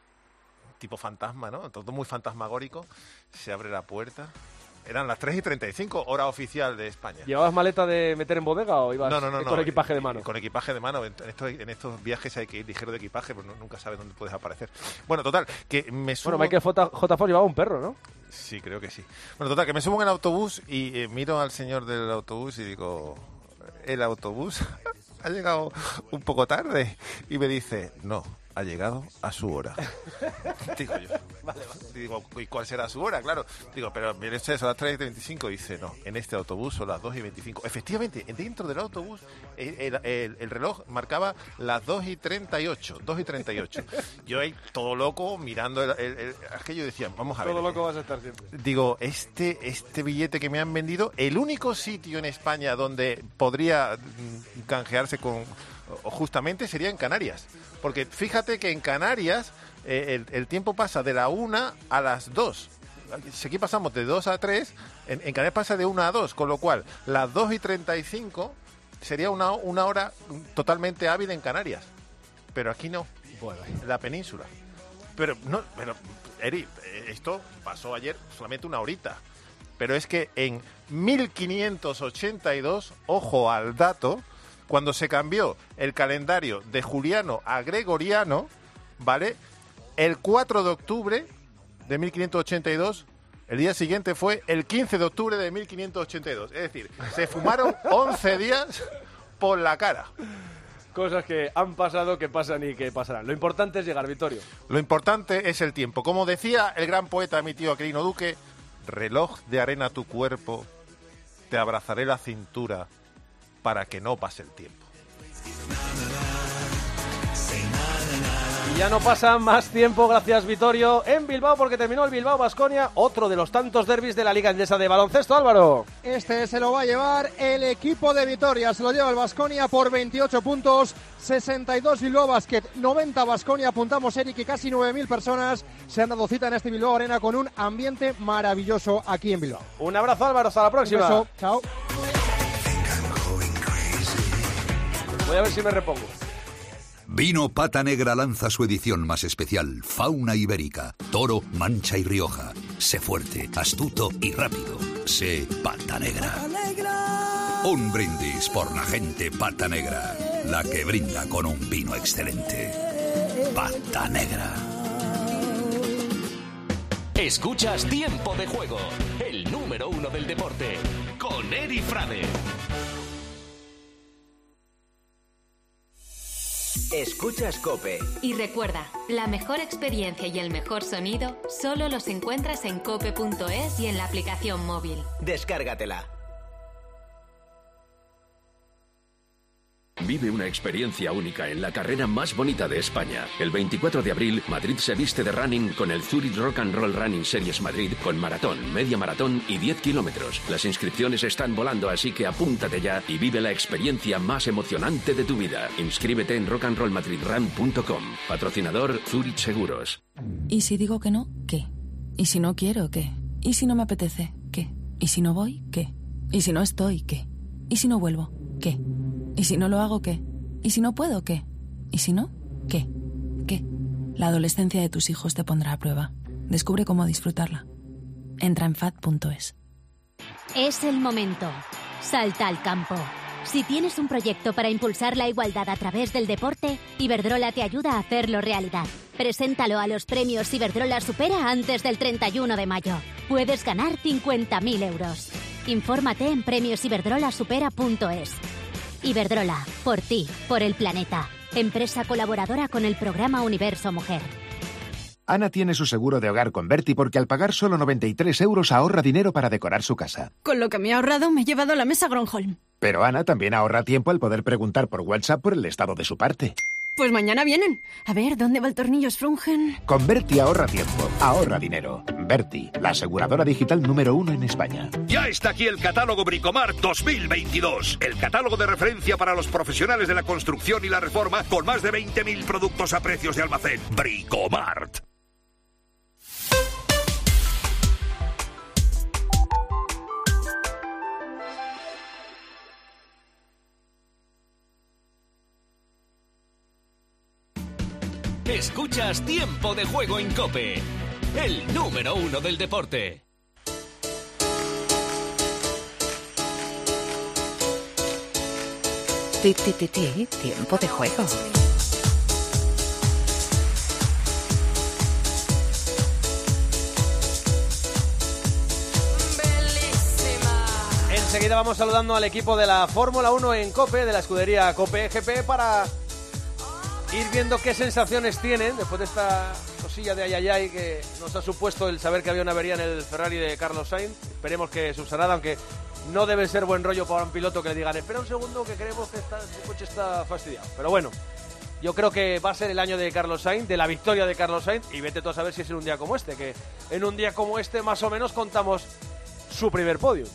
tipo fantasma, ¿no? Todo muy fantasmagórico. Se abre la puerta. Eran las tres y treinta y cinco, hora oficial de España. ¿Llevabas maleta de meter en bodega o ibas no, no, no, con no, equipaje de mano? Con equipaje de mano. En estos, en estos viajes hay que ir ligero de equipaje, pero no, nunca sabes dónde puedes aparecer. Bueno, total, que me subo... Bueno, Michael J. J. Fox llevaba un perro, ¿no? Sí, creo que sí. Bueno, total, que me subo en el autobús y eh, miro al señor del autobús y digo, ¿el autobús ha llegado un poco tarde? Y me dice, no, ha llegado a su hora. Digo yo, vale, vale. Digo, ¿y cuál será su hora? Claro. Digo, pero mire usted, son las tres y treinta y cinco. Dice, no, en este autobús son las dos y veinticinco. Efectivamente, dentro del autobús el, el, el, el reloj marcaba las dos y treinta y ocho. dos y treinta y ocho. Yo ahí todo loco mirando el, el, el, aquello decía, vamos a ver. Todo loco vas a estar siempre. Digo, este, este billete que me han vendido, el único sitio en España donde podría canjearse con... justamente sería en Canarias, porque fíjate que en Canarias eh, el, el tiempo pasa de la una a las dos. Si aquí pasamos de dos a tres, en, en Canarias pasa de una a dos, con lo cual las dos y treinta y cinco sería una, una hora totalmente hábil en Canarias, pero aquí no, bueno, la península. Pero, no, pero, Eri, esto pasó ayer solamente una horita. Pero es que en mil quinientos ochenta y dos, ojo al dato, cuando se cambió el calendario de juliano a gregoriano, ¿vale? El cuatro de octubre de mil quinientos ochenta y dos, el día siguiente fue el quince de octubre de mil quinientos ochenta y dos. Es decir, se fumaron once días por la cara. Cosas que han pasado, que pasan y que pasarán. Lo importante es llegar, Vittorio. Lo importante es el tiempo. Como decía el gran poeta, mi tío Aquilino Duque, reloj de arena tu cuerpo, te abrazaré la cintura para que no pase el tiempo. Y ya no pasa más tiempo, gracias Vittorio, en Bilbao, porque terminó el Bilbao-Baskonia, otro de los tantos derbis de la Liga Endesa de baloncesto, Álvaro. Este se lo va a llevar el equipo de Vitoria, se lo lleva el Baskonia por veintiocho puntos, sesenta y dos Bilbao Basket, noventa Baskonia. Apuntamos, Eric, que casi nueve mil personas se han dado cita en este Bilbao Arena con un ambiente maravilloso aquí en Bilbao. Un abrazo, Álvaro, hasta la próxima. Un beso, chao. Voy a ver si me repongo. Vino Pata Negra lanza su edición más especial, Fauna Ibérica, Toro, Mancha y Rioja. Sé fuerte, astuto y rápido. Sé Pata Negra. Un brindis por la gente Pata Negra, la que brinda con un vino excelente. Pata Negra. Escuchas Tiempo de Juego, el número uno del deporte, con Eri Frade. Escuchas COPE. Y recuerda, la mejor experiencia y el mejor sonido solo los encuentras en cope punto es y en la aplicación móvil. Descárgatela. Vive una experiencia única en la carrera más bonita de España. El veinticuatro de abril, Madrid se viste de running con el Zurich Rock and Roll Running Series Madrid con maratón, media maratón y diez kilómetros. Las inscripciones están volando, así que apúntate ya y vive la experiencia más emocionante de tu vida. Inscríbete en rock and roll madrid run punto com. Patrocinador Zurich Seguros. ¿Y si digo que no? ¿Qué? ¿Y si no quiero? ¿Qué? ¿Y si no me apetece? ¿Qué? ¿Y si no voy? ¿Qué? ¿Y si no estoy? ¿Qué? ¿Y si no vuelvo? ¿Qué? ¿Y si no lo hago, qué? ¿Y si no puedo, qué? ¿Y si no? ¿Qué? ¿Qué? La adolescencia de tus hijos te pondrá a prueba. Descubre cómo disfrutarla. Entra en fat punto es. Es el momento. Salta al campo. Si tienes un proyecto para impulsar la igualdad a través del deporte, Iberdrola te ayuda a hacerlo realidad. Preséntalo a los premios Iberdrola Supera antes del treinta y uno de mayo. Puedes ganar cincuenta mil euros. Infórmate en premios iberdrola supera punto es. Iberdrola, por ti, por el planeta. Empresa colaboradora con el programa Universo Mujer. Ana tiene su seguro de hogar con Berti porque al pagar solo noventa y tres euros ahorra dinero para decorar su casa. Con lo que me he ahorrado me he llevado a la mesa Gronholm. Pero Ana también ahorra tiempo al poder preguntar por WhatsApp por el estado de su parte. Pues mañana vienen. A ver, ¿dónde va el tornillo Sprungen? Con Berti ahorra tiempo, ahorra dinero. Berti, la aseguradora digital número uno en España. Ya está aquí el catálogo Bricomart dos mil veintidós. El catálogo de referencia para los profesionales de la construcción y la reforma con más de veinte mil productos a precios de almacén. Bricomart. Escuchas Tiempo de Juego en COPE, el número uno del deporte. Ti, ti, ti, ti, Tiempo de Juego. Enseguida vamos saludando al equipo de la Fórmula uno en COPE, de la escudería COPE G P, para ir viendo qué sensaciones tienen después de esta cosilla de ayayay que nos ha supuesto el saber que había una avería en el Ferrari de Carlos Sainz. Esperemos que subsanada, aunque no debe ser buen rollo para un piloto que le digan espera un segundo que creemos que está, el coche está fastidiado. Pero bueno, yo creo que va a ser el año de Carlos Sainz, de la victoria de Carlos Sainz, y vete tú a saber si es en un día como este, que en un día como este más o menos contamos su primer podio.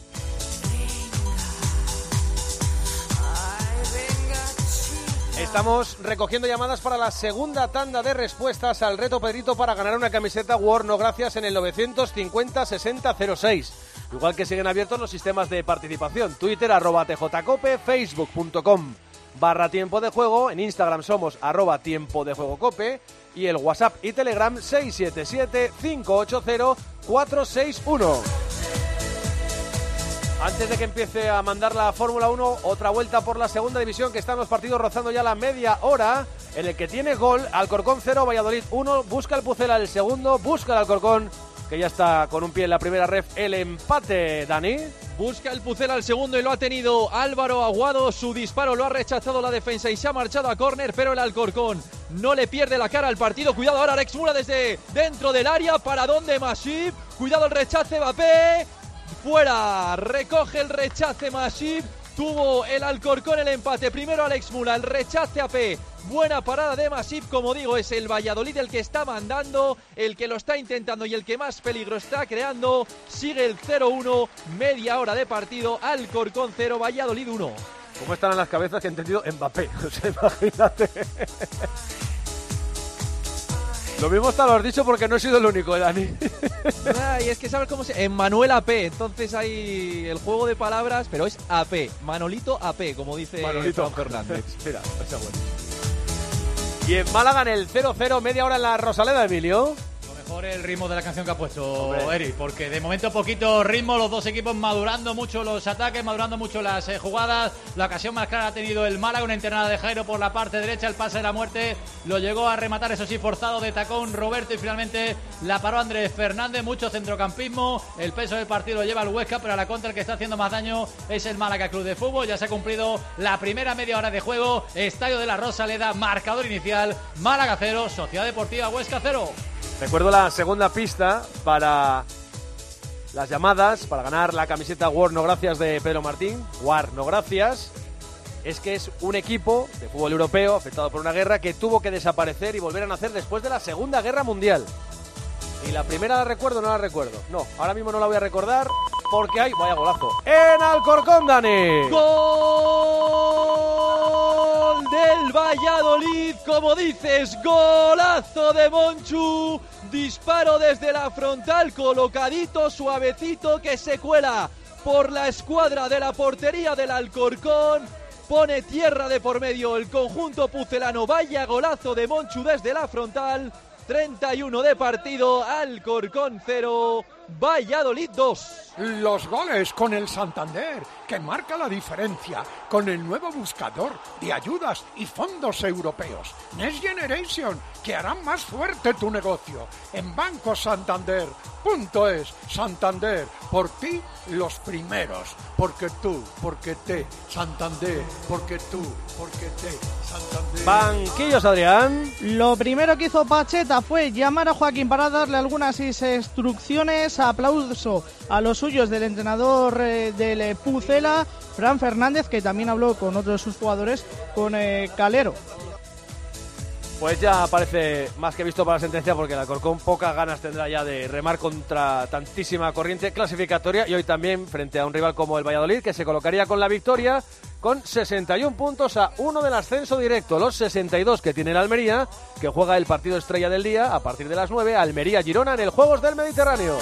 Estamos recogiendo llamadas para la segunda tanda de respuestas al reto Pedrito para ganar una camiseta War No Gracias en el novecientos cincuenta sesenta cero seis. Igual que siguen abiertos los sistemas de participación. Twitter, arroba tjcope, facebook punto com barra tiempo de juego. En Instagram somos arroba tiempo de juego cope. y el WhatsApp y Telegram seis siete siete, cinco ocho cero, cuatro seis uno. Antes de que empiece a mandar la Fórmula uno, otra vuelta por la segunda división, que están los partidos rozando ya la media hora, en el que tiene gol Alcorcón cero, Valladolid uno, busca el Pucela el segundo, busca el Alcorcón, que ya está con un pie en la primera ref, el empate, Dani. Busca el Pucela el segundo y lo ha tenido Álvaro Aguado, su disparo lo ha rechazado la defensa y se ha marchado a córner, pero el Alcorcón no le pierde la cara al partido. Cuidado ahora Alex Mura desde dentro del área, para donde Masip, cuidado el rechace, Mbappé, fuera, recoge el rechace Masip, tuvo el Alcorcón el empate, primero Alex Mura, el rechace a P, buena parada de Masip, como digo, es el Valladolid el que está mandando, el que lo está intentando y el que más peligro está creando, sigue el cero uno, media hora de partido, Alcorcón cero, Valladolid uno. ¿Cómo están en las cabezas que he entendido Mbappé? O sea, imagínate. Lo mismo te lo has dicho porque no he sido el único, ¿eh, Dani? Ay, es que sabes cómo se... En Manuel A P, entonces hay el juego de palabras, pero es A P, Manolito A P, como dice Manolito Juan Fernández. Mira, está bueno. Y en Málaga en el cero cero, media hora en la Rosaleda, Emilio. Mejor el ritmo de la canción que ha puesto Eri, porque de momento poquito ritmo, los dos equipos madurando mucho los ataques, madurando mucho las eh, jugadas. La ocasión más clara ha tenido el Málaga, una internada de Jairo por la parte derecha, el pase de la muerte lo llegó a rematar, eso sí, forzado de tacón Roberto, y finalmente la paró Andrés Fernández. Mucho centrocampismo, el peso del partido lo lleva el Huesca, pero a la contra el que está haciendo más daño es el Málaga Club de Fútbol. Ya se ha cumplido la primera media hora de juego, Estadio de la Rosaleda, marcador inicial, Málaga cero, Sociedad Deportiva Huesca cero. Recuerdo la segunda pista para las llamadas, para ganar la camiseta War No Gracias de Pedro Martín. War No Gracias es que es un equipo de fútbol europeo afectado por una guerra que tuvo que desaparecer y volver a nacer después de la Segunda Guerra Mundial. Y la primera la recuerdo, no la recuerdo. No, ahora mismo no la voy a recordar porque hay... Vaya golazo. En Alcorcón, Dani. ¡Gol del Valladolid! Como dices, golazo de Monchu. Disparo desde la frontal, colocadito, suavecito, que se cuela por la escuadra de la portería del Alcorcón. Pone tierra de por medio el conjunto pucelano. Vaya golazo de Monchu desde la frontal. treinta y uno de partido, Alcorcón cero, Valladolid dos. Los goles con el Santander, que marca la diferencia con el nuevo buscador de ayudas y fondos europeos. Next Generation, que harán más fuerte tu negocio. En Banco Santander punto es, Santander, por ti los primeros. Porque tú, porque te, Santander, porque tú, porque te, Santander. Banquillos, Adrián. Lo primero que hizo Pacheta fue llamar a Joaquín para darle algunas instrucciones. Aplauso a los suyos del entrenador eh, del eh, Pucela, Fran Fernández, que también habló con otros de sus jugadores, con eh, Calero. Pues ya parece más que visto para la sentencia, porque el Alcorcón pocas ganas tendrá ya de remar contra tantísima corriente clasificatoria, y hoy también frente a un rival como el Valladolid, que se colocaría con la victoria con sesenta y uno puntos a uno del ascenso directo, los sesenta y dos que tiene el Almería, que juega el partido estrella del día a partir de las nueve, Almería-Girona en el Juegos del Mediterráneo.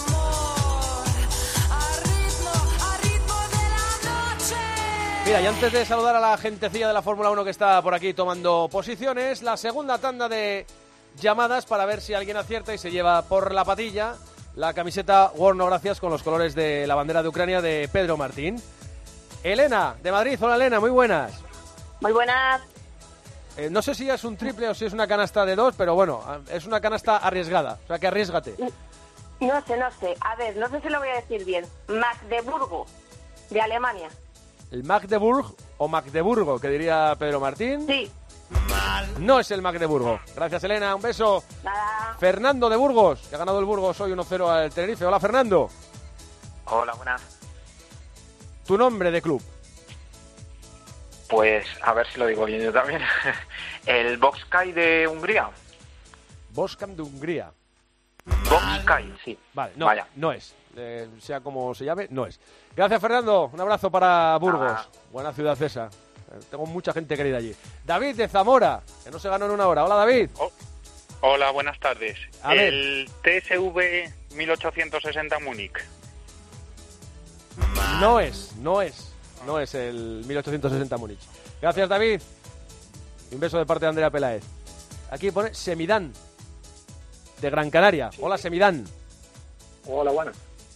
Mira, y antes de saludar a la gentecilla de la Fórmula uno que está por aquí tomando posiciones, la segunda tanda de llamadas para ver si alguien acierta y se lleva por la patilla la camiseta War No Gracias con los colores de la bandera de Ucrania de Pedro Martín. Elena, de Madrid. Hola, Elena, muy buenas. Muy buenas. Eh, no sé si es un triple o si es una canasta de dos, pero bueno, es una canasta arriesgada, o sea que arriésgate. No sé, no sé. A ver, no sé si lo voy a decir bien. Magdeburgo, de Alemania. ¿El Magdeburg o Magdeburgo, que diría Pedro Martín? Sí. No es el Magdeburgo. Gracias, Elena. Un beso. Nada. Fernando de Burgos, que ha ganado el Burgos hoy uno cero al Tenerife. Hola, Fernando. Hola, buenas. ¿Tu nombre de club? Pues, a ver si lo digo bien yo también. ¿El Boxkai de Hungría? Boxkai de Hungría. Boxkai, sí. Vale, no, Vaya. no es. Eh, sea como se llame, no es. Gracias, Fernando. Un abrazo para Burgos. Ah. Buena ciudad esa. Eh, tengo mucha gente querida allí. David, de Zamora, que no se ganó en una hora. Hola, David. Oh. Hola, buenas tardes. A el ver. T S V mil ochocientos sesenta Múnich. No es, no es. No es el mil ochocientos sesenta Múnich. Gracias, David. Un beso de parte de Andrea Peláez. Aquí pone Semidán, de Gran Canaria. Hola, Semidán. Hola, buenas.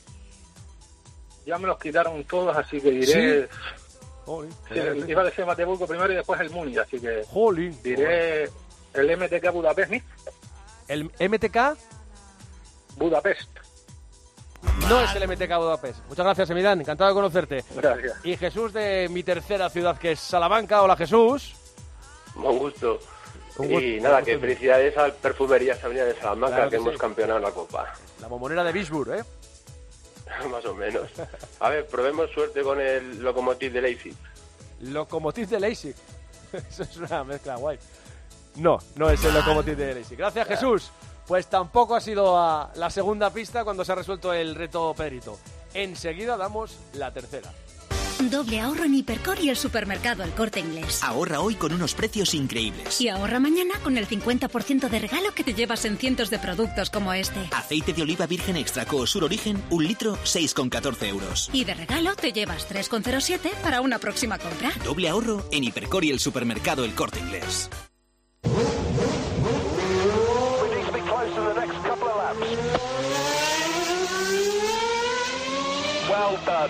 Ya me los quitaron todos, así que diré... ¿Sí? Sí, iba a decir Magdeburgo primero y después el Múnich, así que Jolín. diré el M T K Budapest, ¿sí? ¿El M T K? Budapest. No es el M T K Budapest. Muchas gracias, Semidán, encantado de conocerte. Gracias. Y Jesús, de mi tercera ciudad, que es Salamanca. Hola, Jesús. Un gusto. Un gusto. Y nada, que felicidades al Perfumerías Avenida de Salamanca, Claro que, que hemos sí. campeonado la Copa. La bombonera de Bisburg, ¿eh? Más o menos. A ver, probemos suerte con el Lokomotiv de Leipzig. Lokomotiv de Leipzig. Eso es una mezcla guay. No, no es el Lokomotiv de Leipzig. Gracias, Jesús. Pues tampoco ha sido a la segunda pista cuando se ha resuelto el reto Pedrito. Enseguida damos la tercera. Doble ahorro en Hipercor y el supermercado El Corte Inglés. Ahorra hoy con unos precios increíbles. Y ahorra mañana con el cincuenta por ciento de regalo que te llevas en cientos de productos como este. Aceite de oliva virgen extra Coosur Origen, un litro, seis con catorce euros. Y de regalo te llevas tres con cero siete para una próxima compra. Doble ahorro en Hipercor y el supermercado El Corte Inglés. Well done.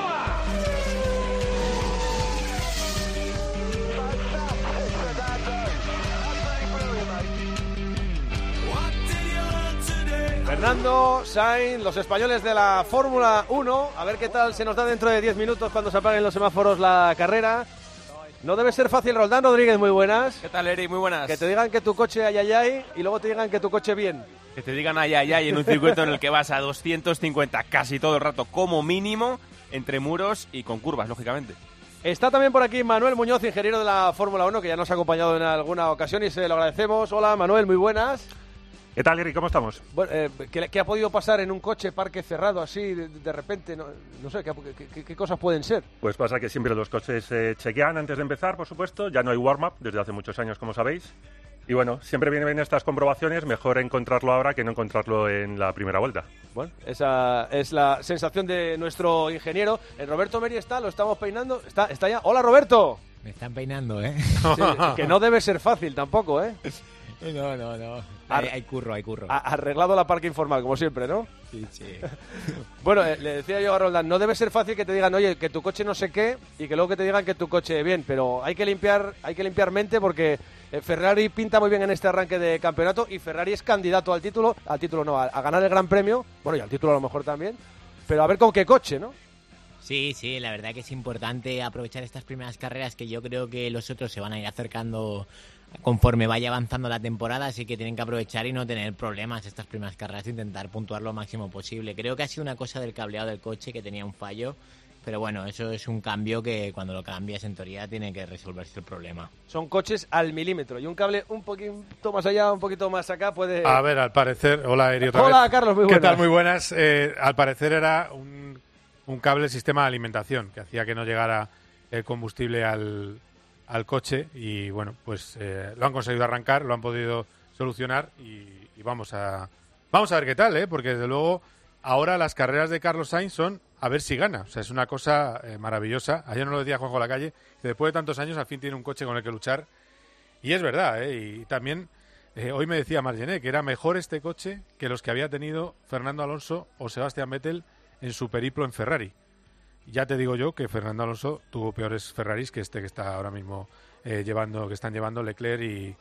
Fernando, Sainz, los españoles de la Fórmula uno. A ver qué tal se nos da dentro de diez minutos cuando se apaguen los semáforos la carrera. No debe ser fácil. Roldán Rodríguez, muy buenas. ¿Qué tal, Eri? Muy buenas. Que te digan que tu coche ay, ay, ay, y luego te digan que tu coche bien. Que te digan ay, ay, ay en un circuito en el que vas a doscientos cincuenta casi todo el rato como mínimo, entre muros y con curvas, lógicamente. Está también por aquí Manuel Muñoz, ingeniero de la Fórmula uno, que ya nos ha acompañado en alguna ocasión y se lo agradecemos. Hola, Manuel, muy buenas. ¿Qué tal, Eri? ¿Cómo estamos? Bueno, eh, ¿qué, ¿Qué ha podido pasar en un coche parque cerrado así de, de repente? No, no sé, ¿qué, qué, ¿qué cosas pueden ser? Pues pasa que siempre los coches se eh, chequean antes de empezar, por supuesto. Ya no hay warm-up desde hace muchos años, como sabéis. Y bueno, siempre vienen estas comprobaciones, mejor encontrarlo ahora que no encontrarlo en la primera vuelta. Bueno, esa es la sensación de nuestro ingeniero. El Roberto Meri está, lo estamos peinando. Está, está ya. ¡Hola, Roberto! Me están peinando, ¿eh? Sí, que no debe ser fácil tampoco, ¿eh? No, no, no. Hay, hay curro, hay curro. Arreglado la parque informal, como siempre, ¿no? Sí, sí. Bueno, eh, le decía yo a Roldán, no debe ser fácil que te digan, oye, que tu coche no sé qué, y que luego que te digan que tu coche bien, pero hay que limpiar, hay que limpiar mente porque eh, Ferrari pinta muy bien en este arranque de campeonato y Ferrari es candidato al título, al título no, a, a ganar el Gran Premio, bueno, y al título a lo mejor también, pero a ver con qué coche, ¿no? Sí, sí, la verdad que es importante aprovechar estas primeras carreras que yo creo que los otros se van a ir acercando conforme vaya avanzando la temporada, así que tienen que aprovechar y no tener problemas estas primeras carreras, intentar puntuar lo máximo posible. Creo que ha sido una cosa del cableado del coche que tenía un fallo, pero bueno, eso es un cambio que cuando lo cambias en teoría tiene que resolverse el problema. Son coches al milímetro y un cable un poquito más allá, un poquito más acá puede... A ver, al parecer... Hola, Eri, otra Hola, vez. Carlos, muy buenas. ¿Qué tal? Muy buenas. Eh, al parecer era un, un cable sistema de alimentación que hacía que no llegara el combustible al... al coche y bueno, pues eh, lo han conseguido arrancar, lo han podido solucionar y, y vamos a vamos a ver qué tal, ¿eh? Porque desde luego ahora las carreras de Carlos Sainz son a ver si gana, o sea, es una cosa eh, maravillosa. Ayer nos lo decía Juanjo Lacalle, que después de tantos años al fin tiene un coche con el que luchar y es verdad, ¿eh? Y también eh, hoy me decía Margené que era mejor este coche que los que había tenido Fernando Alonso o Sebastián Vettel en su periplo en Ferrari. Ya te digo yo que Fernando Alonso tuvo peores Ferraris que este que está ahora mismo eh, llevando, que están llevando Leclerc y,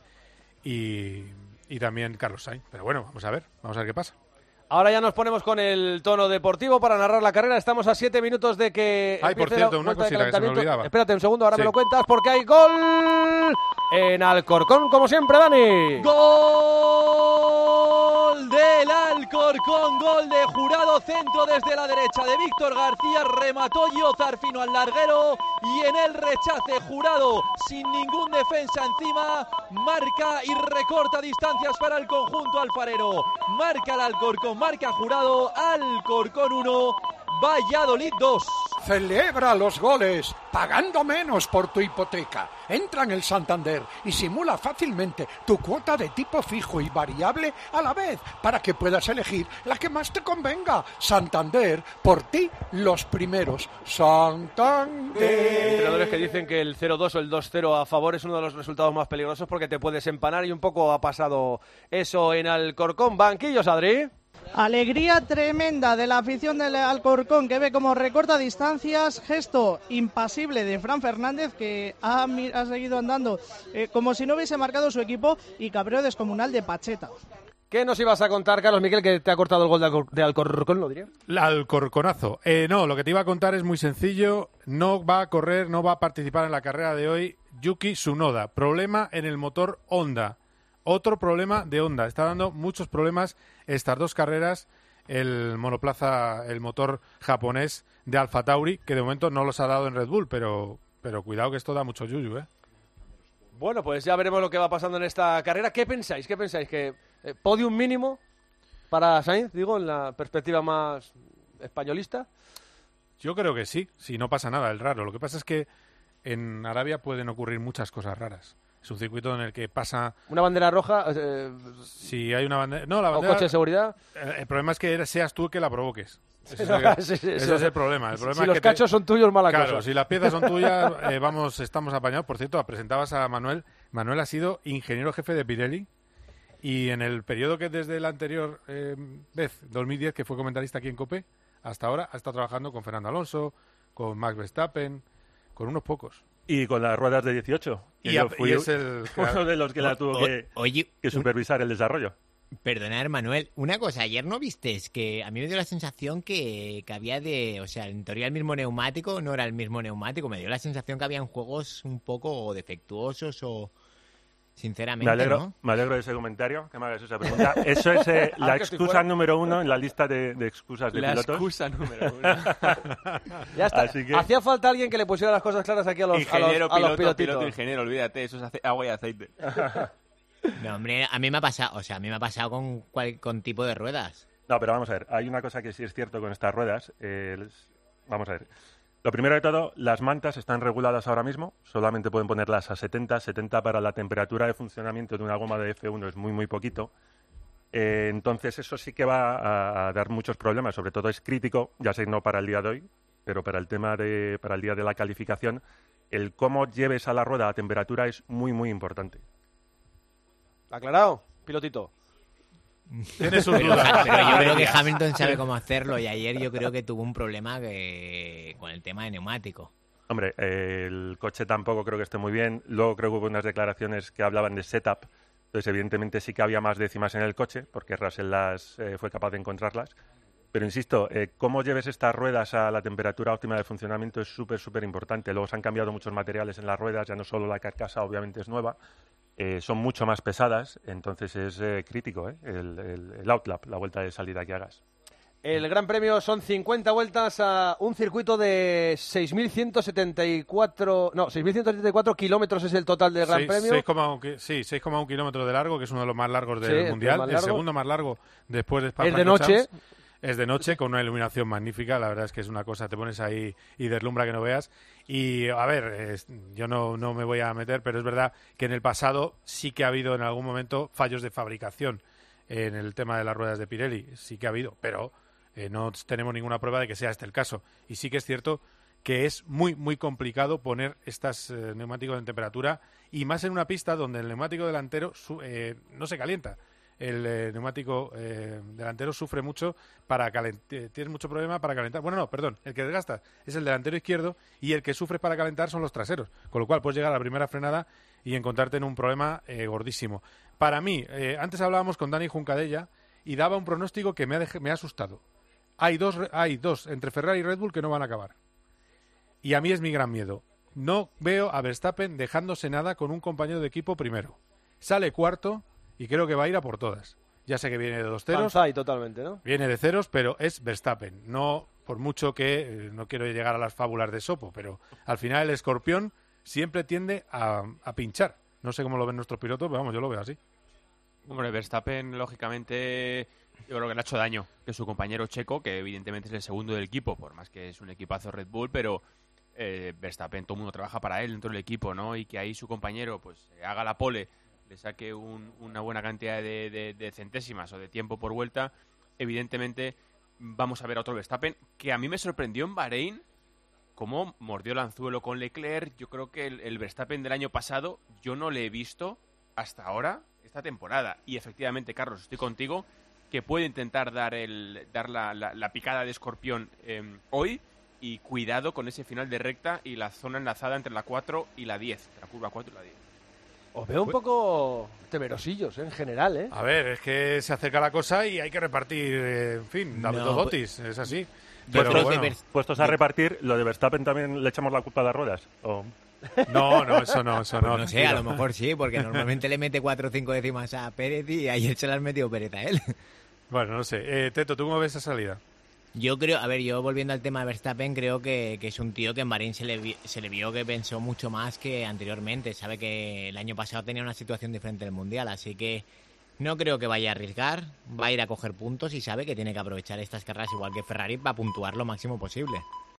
y, y también Carlos Sainz. Pero bueno, vamos a ver, vamos a ver qué pasa. Ahora ya nos ponemos con el tono deportivo para narrar la carrera. Estamos a siete minutos de que Ay, por cierto, una cosita que se me olvidaba. Espérate un segundo, ahora sí. me lo cuentas porque hay gol en Alcorcón, como siempre, Dani. Gol del Alcorcón, gol de Jurado, centro desde la derecha de Víctor García, remató Gio Zarfino al larguero y en el rechace Jurado sin ningún defensa encima, marca y recorta distancias para el conjunto alfarero. Marca el Alcorcón, marca Jurado, Alcorcón uno, Valladolid dos. Celebra los goles, pagando menos por tu hipoteca. Entra en el Santander y simula fácilmente tu cuota de tipo fijo y variable a la vez, para que puedas elegir la que más te convenga. Santander, por ti, los primeros. Santander. Hay entrenadores que dicen que el cero dos o el dos cero a favor es uno de los resultados más peligrosos porque te puedes empanar, y un poco ha pasado eso en Alcorcón. Banquillos, Adri. Alegría tremenda de la afición del Alcorcón, que ve cómo recorta distancias. Gesto impasible de Fran Fernández, que ha, ha seguido andando eh, como si no hubiese marcado su equipo, y cabreo descomunal de Pacheta. ¿Qué nos ibas a contar, Carlos Miguel, que te ha cortado el gol de, Alcor- de Alcorcón, lo diría? El Alcorconazo. Eh, no, lo que te iba a contar es muy sencillo. No va a correr, no va a participar en la carrera de hoy Yuki Tsunoda. Problema en el motor Honda. Otro problema de Honda. Está dando muchos problemas estas dos carreras el monoplaza, el motor japonés de Alfa Tauri, que de momento no los ha dado en Red Bull, pero, pero cuidado que esto da mucho yuyu, ¿eh? Bueno, pues ya veremos lo que va pasando en esta carrera. ¿Qué pensáis? ¿Qué pensáis? ¿Que eh, podium mínimo para Sainz, digo, en la perspectiva más españolista? Yo creo que sí, si no pasa nada, el raro. Lo que pasa es que en Arabia pueden ocurrir muchas cosas raras. Es un circuito en el que pasa... ¿Una bandera roja? Eh, si hay una bandera... No, la bandera... ¿O coche de seguridad? El, el problema es que seas tú el que la provoques. Ese, no, es, el, sí, sí, ese sí. es el problema. El problema si es los que cachos te... son tuyos, mala claro, cosa. Claro, si las piezas son tuyas, eh, vamos, estamos apañados. Por cierto, presentabas a Manuel. Manuel ha sido ingeniero jefe de Pirelli, y en el periodo que desde la anterior eh, vez, dos mil diez, que fue comentarista aquí en COPE, hasta ahora ha estado trabajando con Fernando Alonso, con Max Verstappen, con unos pocos. Y con las ruedas de dieciocho. Y, yo a, fui y es el... uno de los que la tuvo o, que, oye, que supervisar el desarrollo. Perdonad, Manuel, una cosa, ayer no vistes que a mí me dio la sensación que, que había de, o sea, en teoría el mismo neumático no era el mismo neumático, me dio la sensación que habían juegos un poco defectuosos o... Sinceramente, me alegro, ¿no? Me alegro de ese comentario, que me hagas esa pregunta. Eso es eh, la excusa número uno en la lista de, de excusas de la pilotos. La excusa número uno. Ya está. Que... Hacía falta alguien que le pusiera las cosas claras aquí a los, ingeniero, a los, a los piloto, piloto, ingeniero, olvídate, eso es ace- agua y aceite. No, hombre, a mí me ha pasado, o sea, a mí me ha pasado con, cual, con tipo de ruedas. No, pero vamos a ver, hay una cosa que sí es cierto con estas ruedas. Eh, les... Vamos a ver. Lo primero de todo, las mantas están reguladas ahora mismo, solamente pueden ponerlas a setenta, setenta para la temperatura de funcionamiento de una goma de F uno es muy, muy poquito. Eh, entonces eso sí que va a, a dar muchos problemas, sobre todo es crítico, ya sé no para el día de hoy, pero para el tema de, para el día de la calificación, el cómo lleves a la rueda a temperatura es muy, muy importante. ¿Aclarado, pilotito? Tienes un pero, duda. pero yo creo que Hamilton sabe cómo hacerlo, y ayer yo creo que tuvo un problema que, con el tema de neumático. Hombre, eh, el coche tampoco creo que esté muy bien. Luego creo que hubo unas declaraciones que hablaban de setup. Entonces, evidentemente sí que había más décimas en el coche, porque Russell las, eh, fue capaz de encontrarlas. Pero insisto, eh, cómo lleves estas ruedas a la temperatura óptima de funcionamiento es súper, súper importante. Luego se han cambiado muchos materiales en las ruedas, ya no solo la carcasa, obviamente es nueva. Eh, son mucho más pesadas, entonces es eh, crítico ¿eh? el, el, el outlap, la vuelta de salida que hagas. El Gran Premio son cincuenta vueltas a un circuito de seis mil ciento setenta y cuatro... No, seis mil ciento setenta y cuatro kilómetros es el total del Gran seis, Premio. seis, qui- sí, seis coma uno kilómetros de largo, que es uno de los más largos del sí, Mundial. Más el segundo más largo después de Spa Es de noche. Es de noche, con una iluminación magnífica. La verdad es que es una cosa, te pones ahí y deslumbra que no veas. Y, a ver, es, yo no, no me voy a meter, pero es verdad que en el pasado sí que ha habido en algún momento fallos de fabricación en el tema de las ruedas de Pirelli. Sí que ha habido, pero eh, no tenemos ninguna prueba de que sea este el caso. Y sí que es cierto que es muy, muy complicado poner estos eh, neumáticos en temperatura, y más en una pista donde el neumático delantero su, eh, no se calienta. El eh, neumático eh, delantero sufre mucho para calentar, tienes mucho problema para calentar. Bueno, no, perdón, el que desgasta es el delantero izquierdo, y el que sufre para calentar son los traseros, con lo cual puedes llegar a la primera frenada y encontrarte en un problema eh, gordísimo. Para mí, eh, antes hablábamos con Dani Juncadella y daba un pronóstico que me ha, dej- me ha asustado. Hay dos, hay dos entre Ferrari y Red Bull que no van a acabar. Y a mí es mi gran miedo. No veo a Verstappen dejándose nada con un compañero de equipo primero. Sale cuarto y creo que va a ir a por todas. Ya sé que viene de dos ceros. Banzai totalmente, ¿no? Viene de ceros, pero es Verstappen. No, por mucho que eh, no quiero llegar a las fábulas de Sopo, pero al final el escorpión siempre tiende a, a pinchar. No sé cómo lo ven nuestros pilotos, pero vamos, yo lo veo así. Hombre, Verstappen, lógicamente, Yo creo que le ha hecho daño que su compañero Checo, que evidentemente es el segundo del equipo, por más que es un equipazo Red Bull, pero eh, Verstappen, todo el mundo trabaja para él dentro del equipo, ¿no? Y que ahí su compañero pues haga la pole, le saque un, una buena cantidad de, de, de centésimas o de tiempo por vuelta, evidentemente vamos a ver a otro Verstappen, que a mí me sorprendió en Bahrein cómo mordió el anzuelo con Leclerc. Yo creo que el, el Verstappen del año pasado yo no le he visto hasta ahora esta temporada. Y efectivamente, Carlos, estoy contigo, que puede intentar dar el dar la, la, la picada de escorpión eh, hoy, y cuidado con ese final de recta y la zona enlazada entre la cuatro y la diez, la curva cuatro y la diez. Os veo un poco temerosillos, ¿eh? En general, ¿eh? A ver, es que se acerca la cosa y hay que repartir, eh, en fin, David No, Dotis, es así. Pero Pero bueno, bueno, puestos a repartir, ¿lo de Verstappen también le echamos la culpa a las ruedas? ¿O? No, no, eso no, eso no. No sé, a lo mejor sí, porque normalmente le mete cuatro o cinco décimas a Pérez y ayer se las metió Pérez a él. Bueno, no sé. Eh, Teto, ¿tú cómo ves esa salida? Yo creo, a ver, yo volviendo al tema de Verstappen, creo que, que es un tío que en Bahrein se le, vi- se le vio que pensó mucho más que anteriormente. Sabe que el año pasado tenía una situación diferente del Mundial, así que no creo que vaya a arriesgar, va a ir a coger puntos y sabe que tiene que aprovechar estas carreras igual que Ferrari para puntuar lo máximo posible.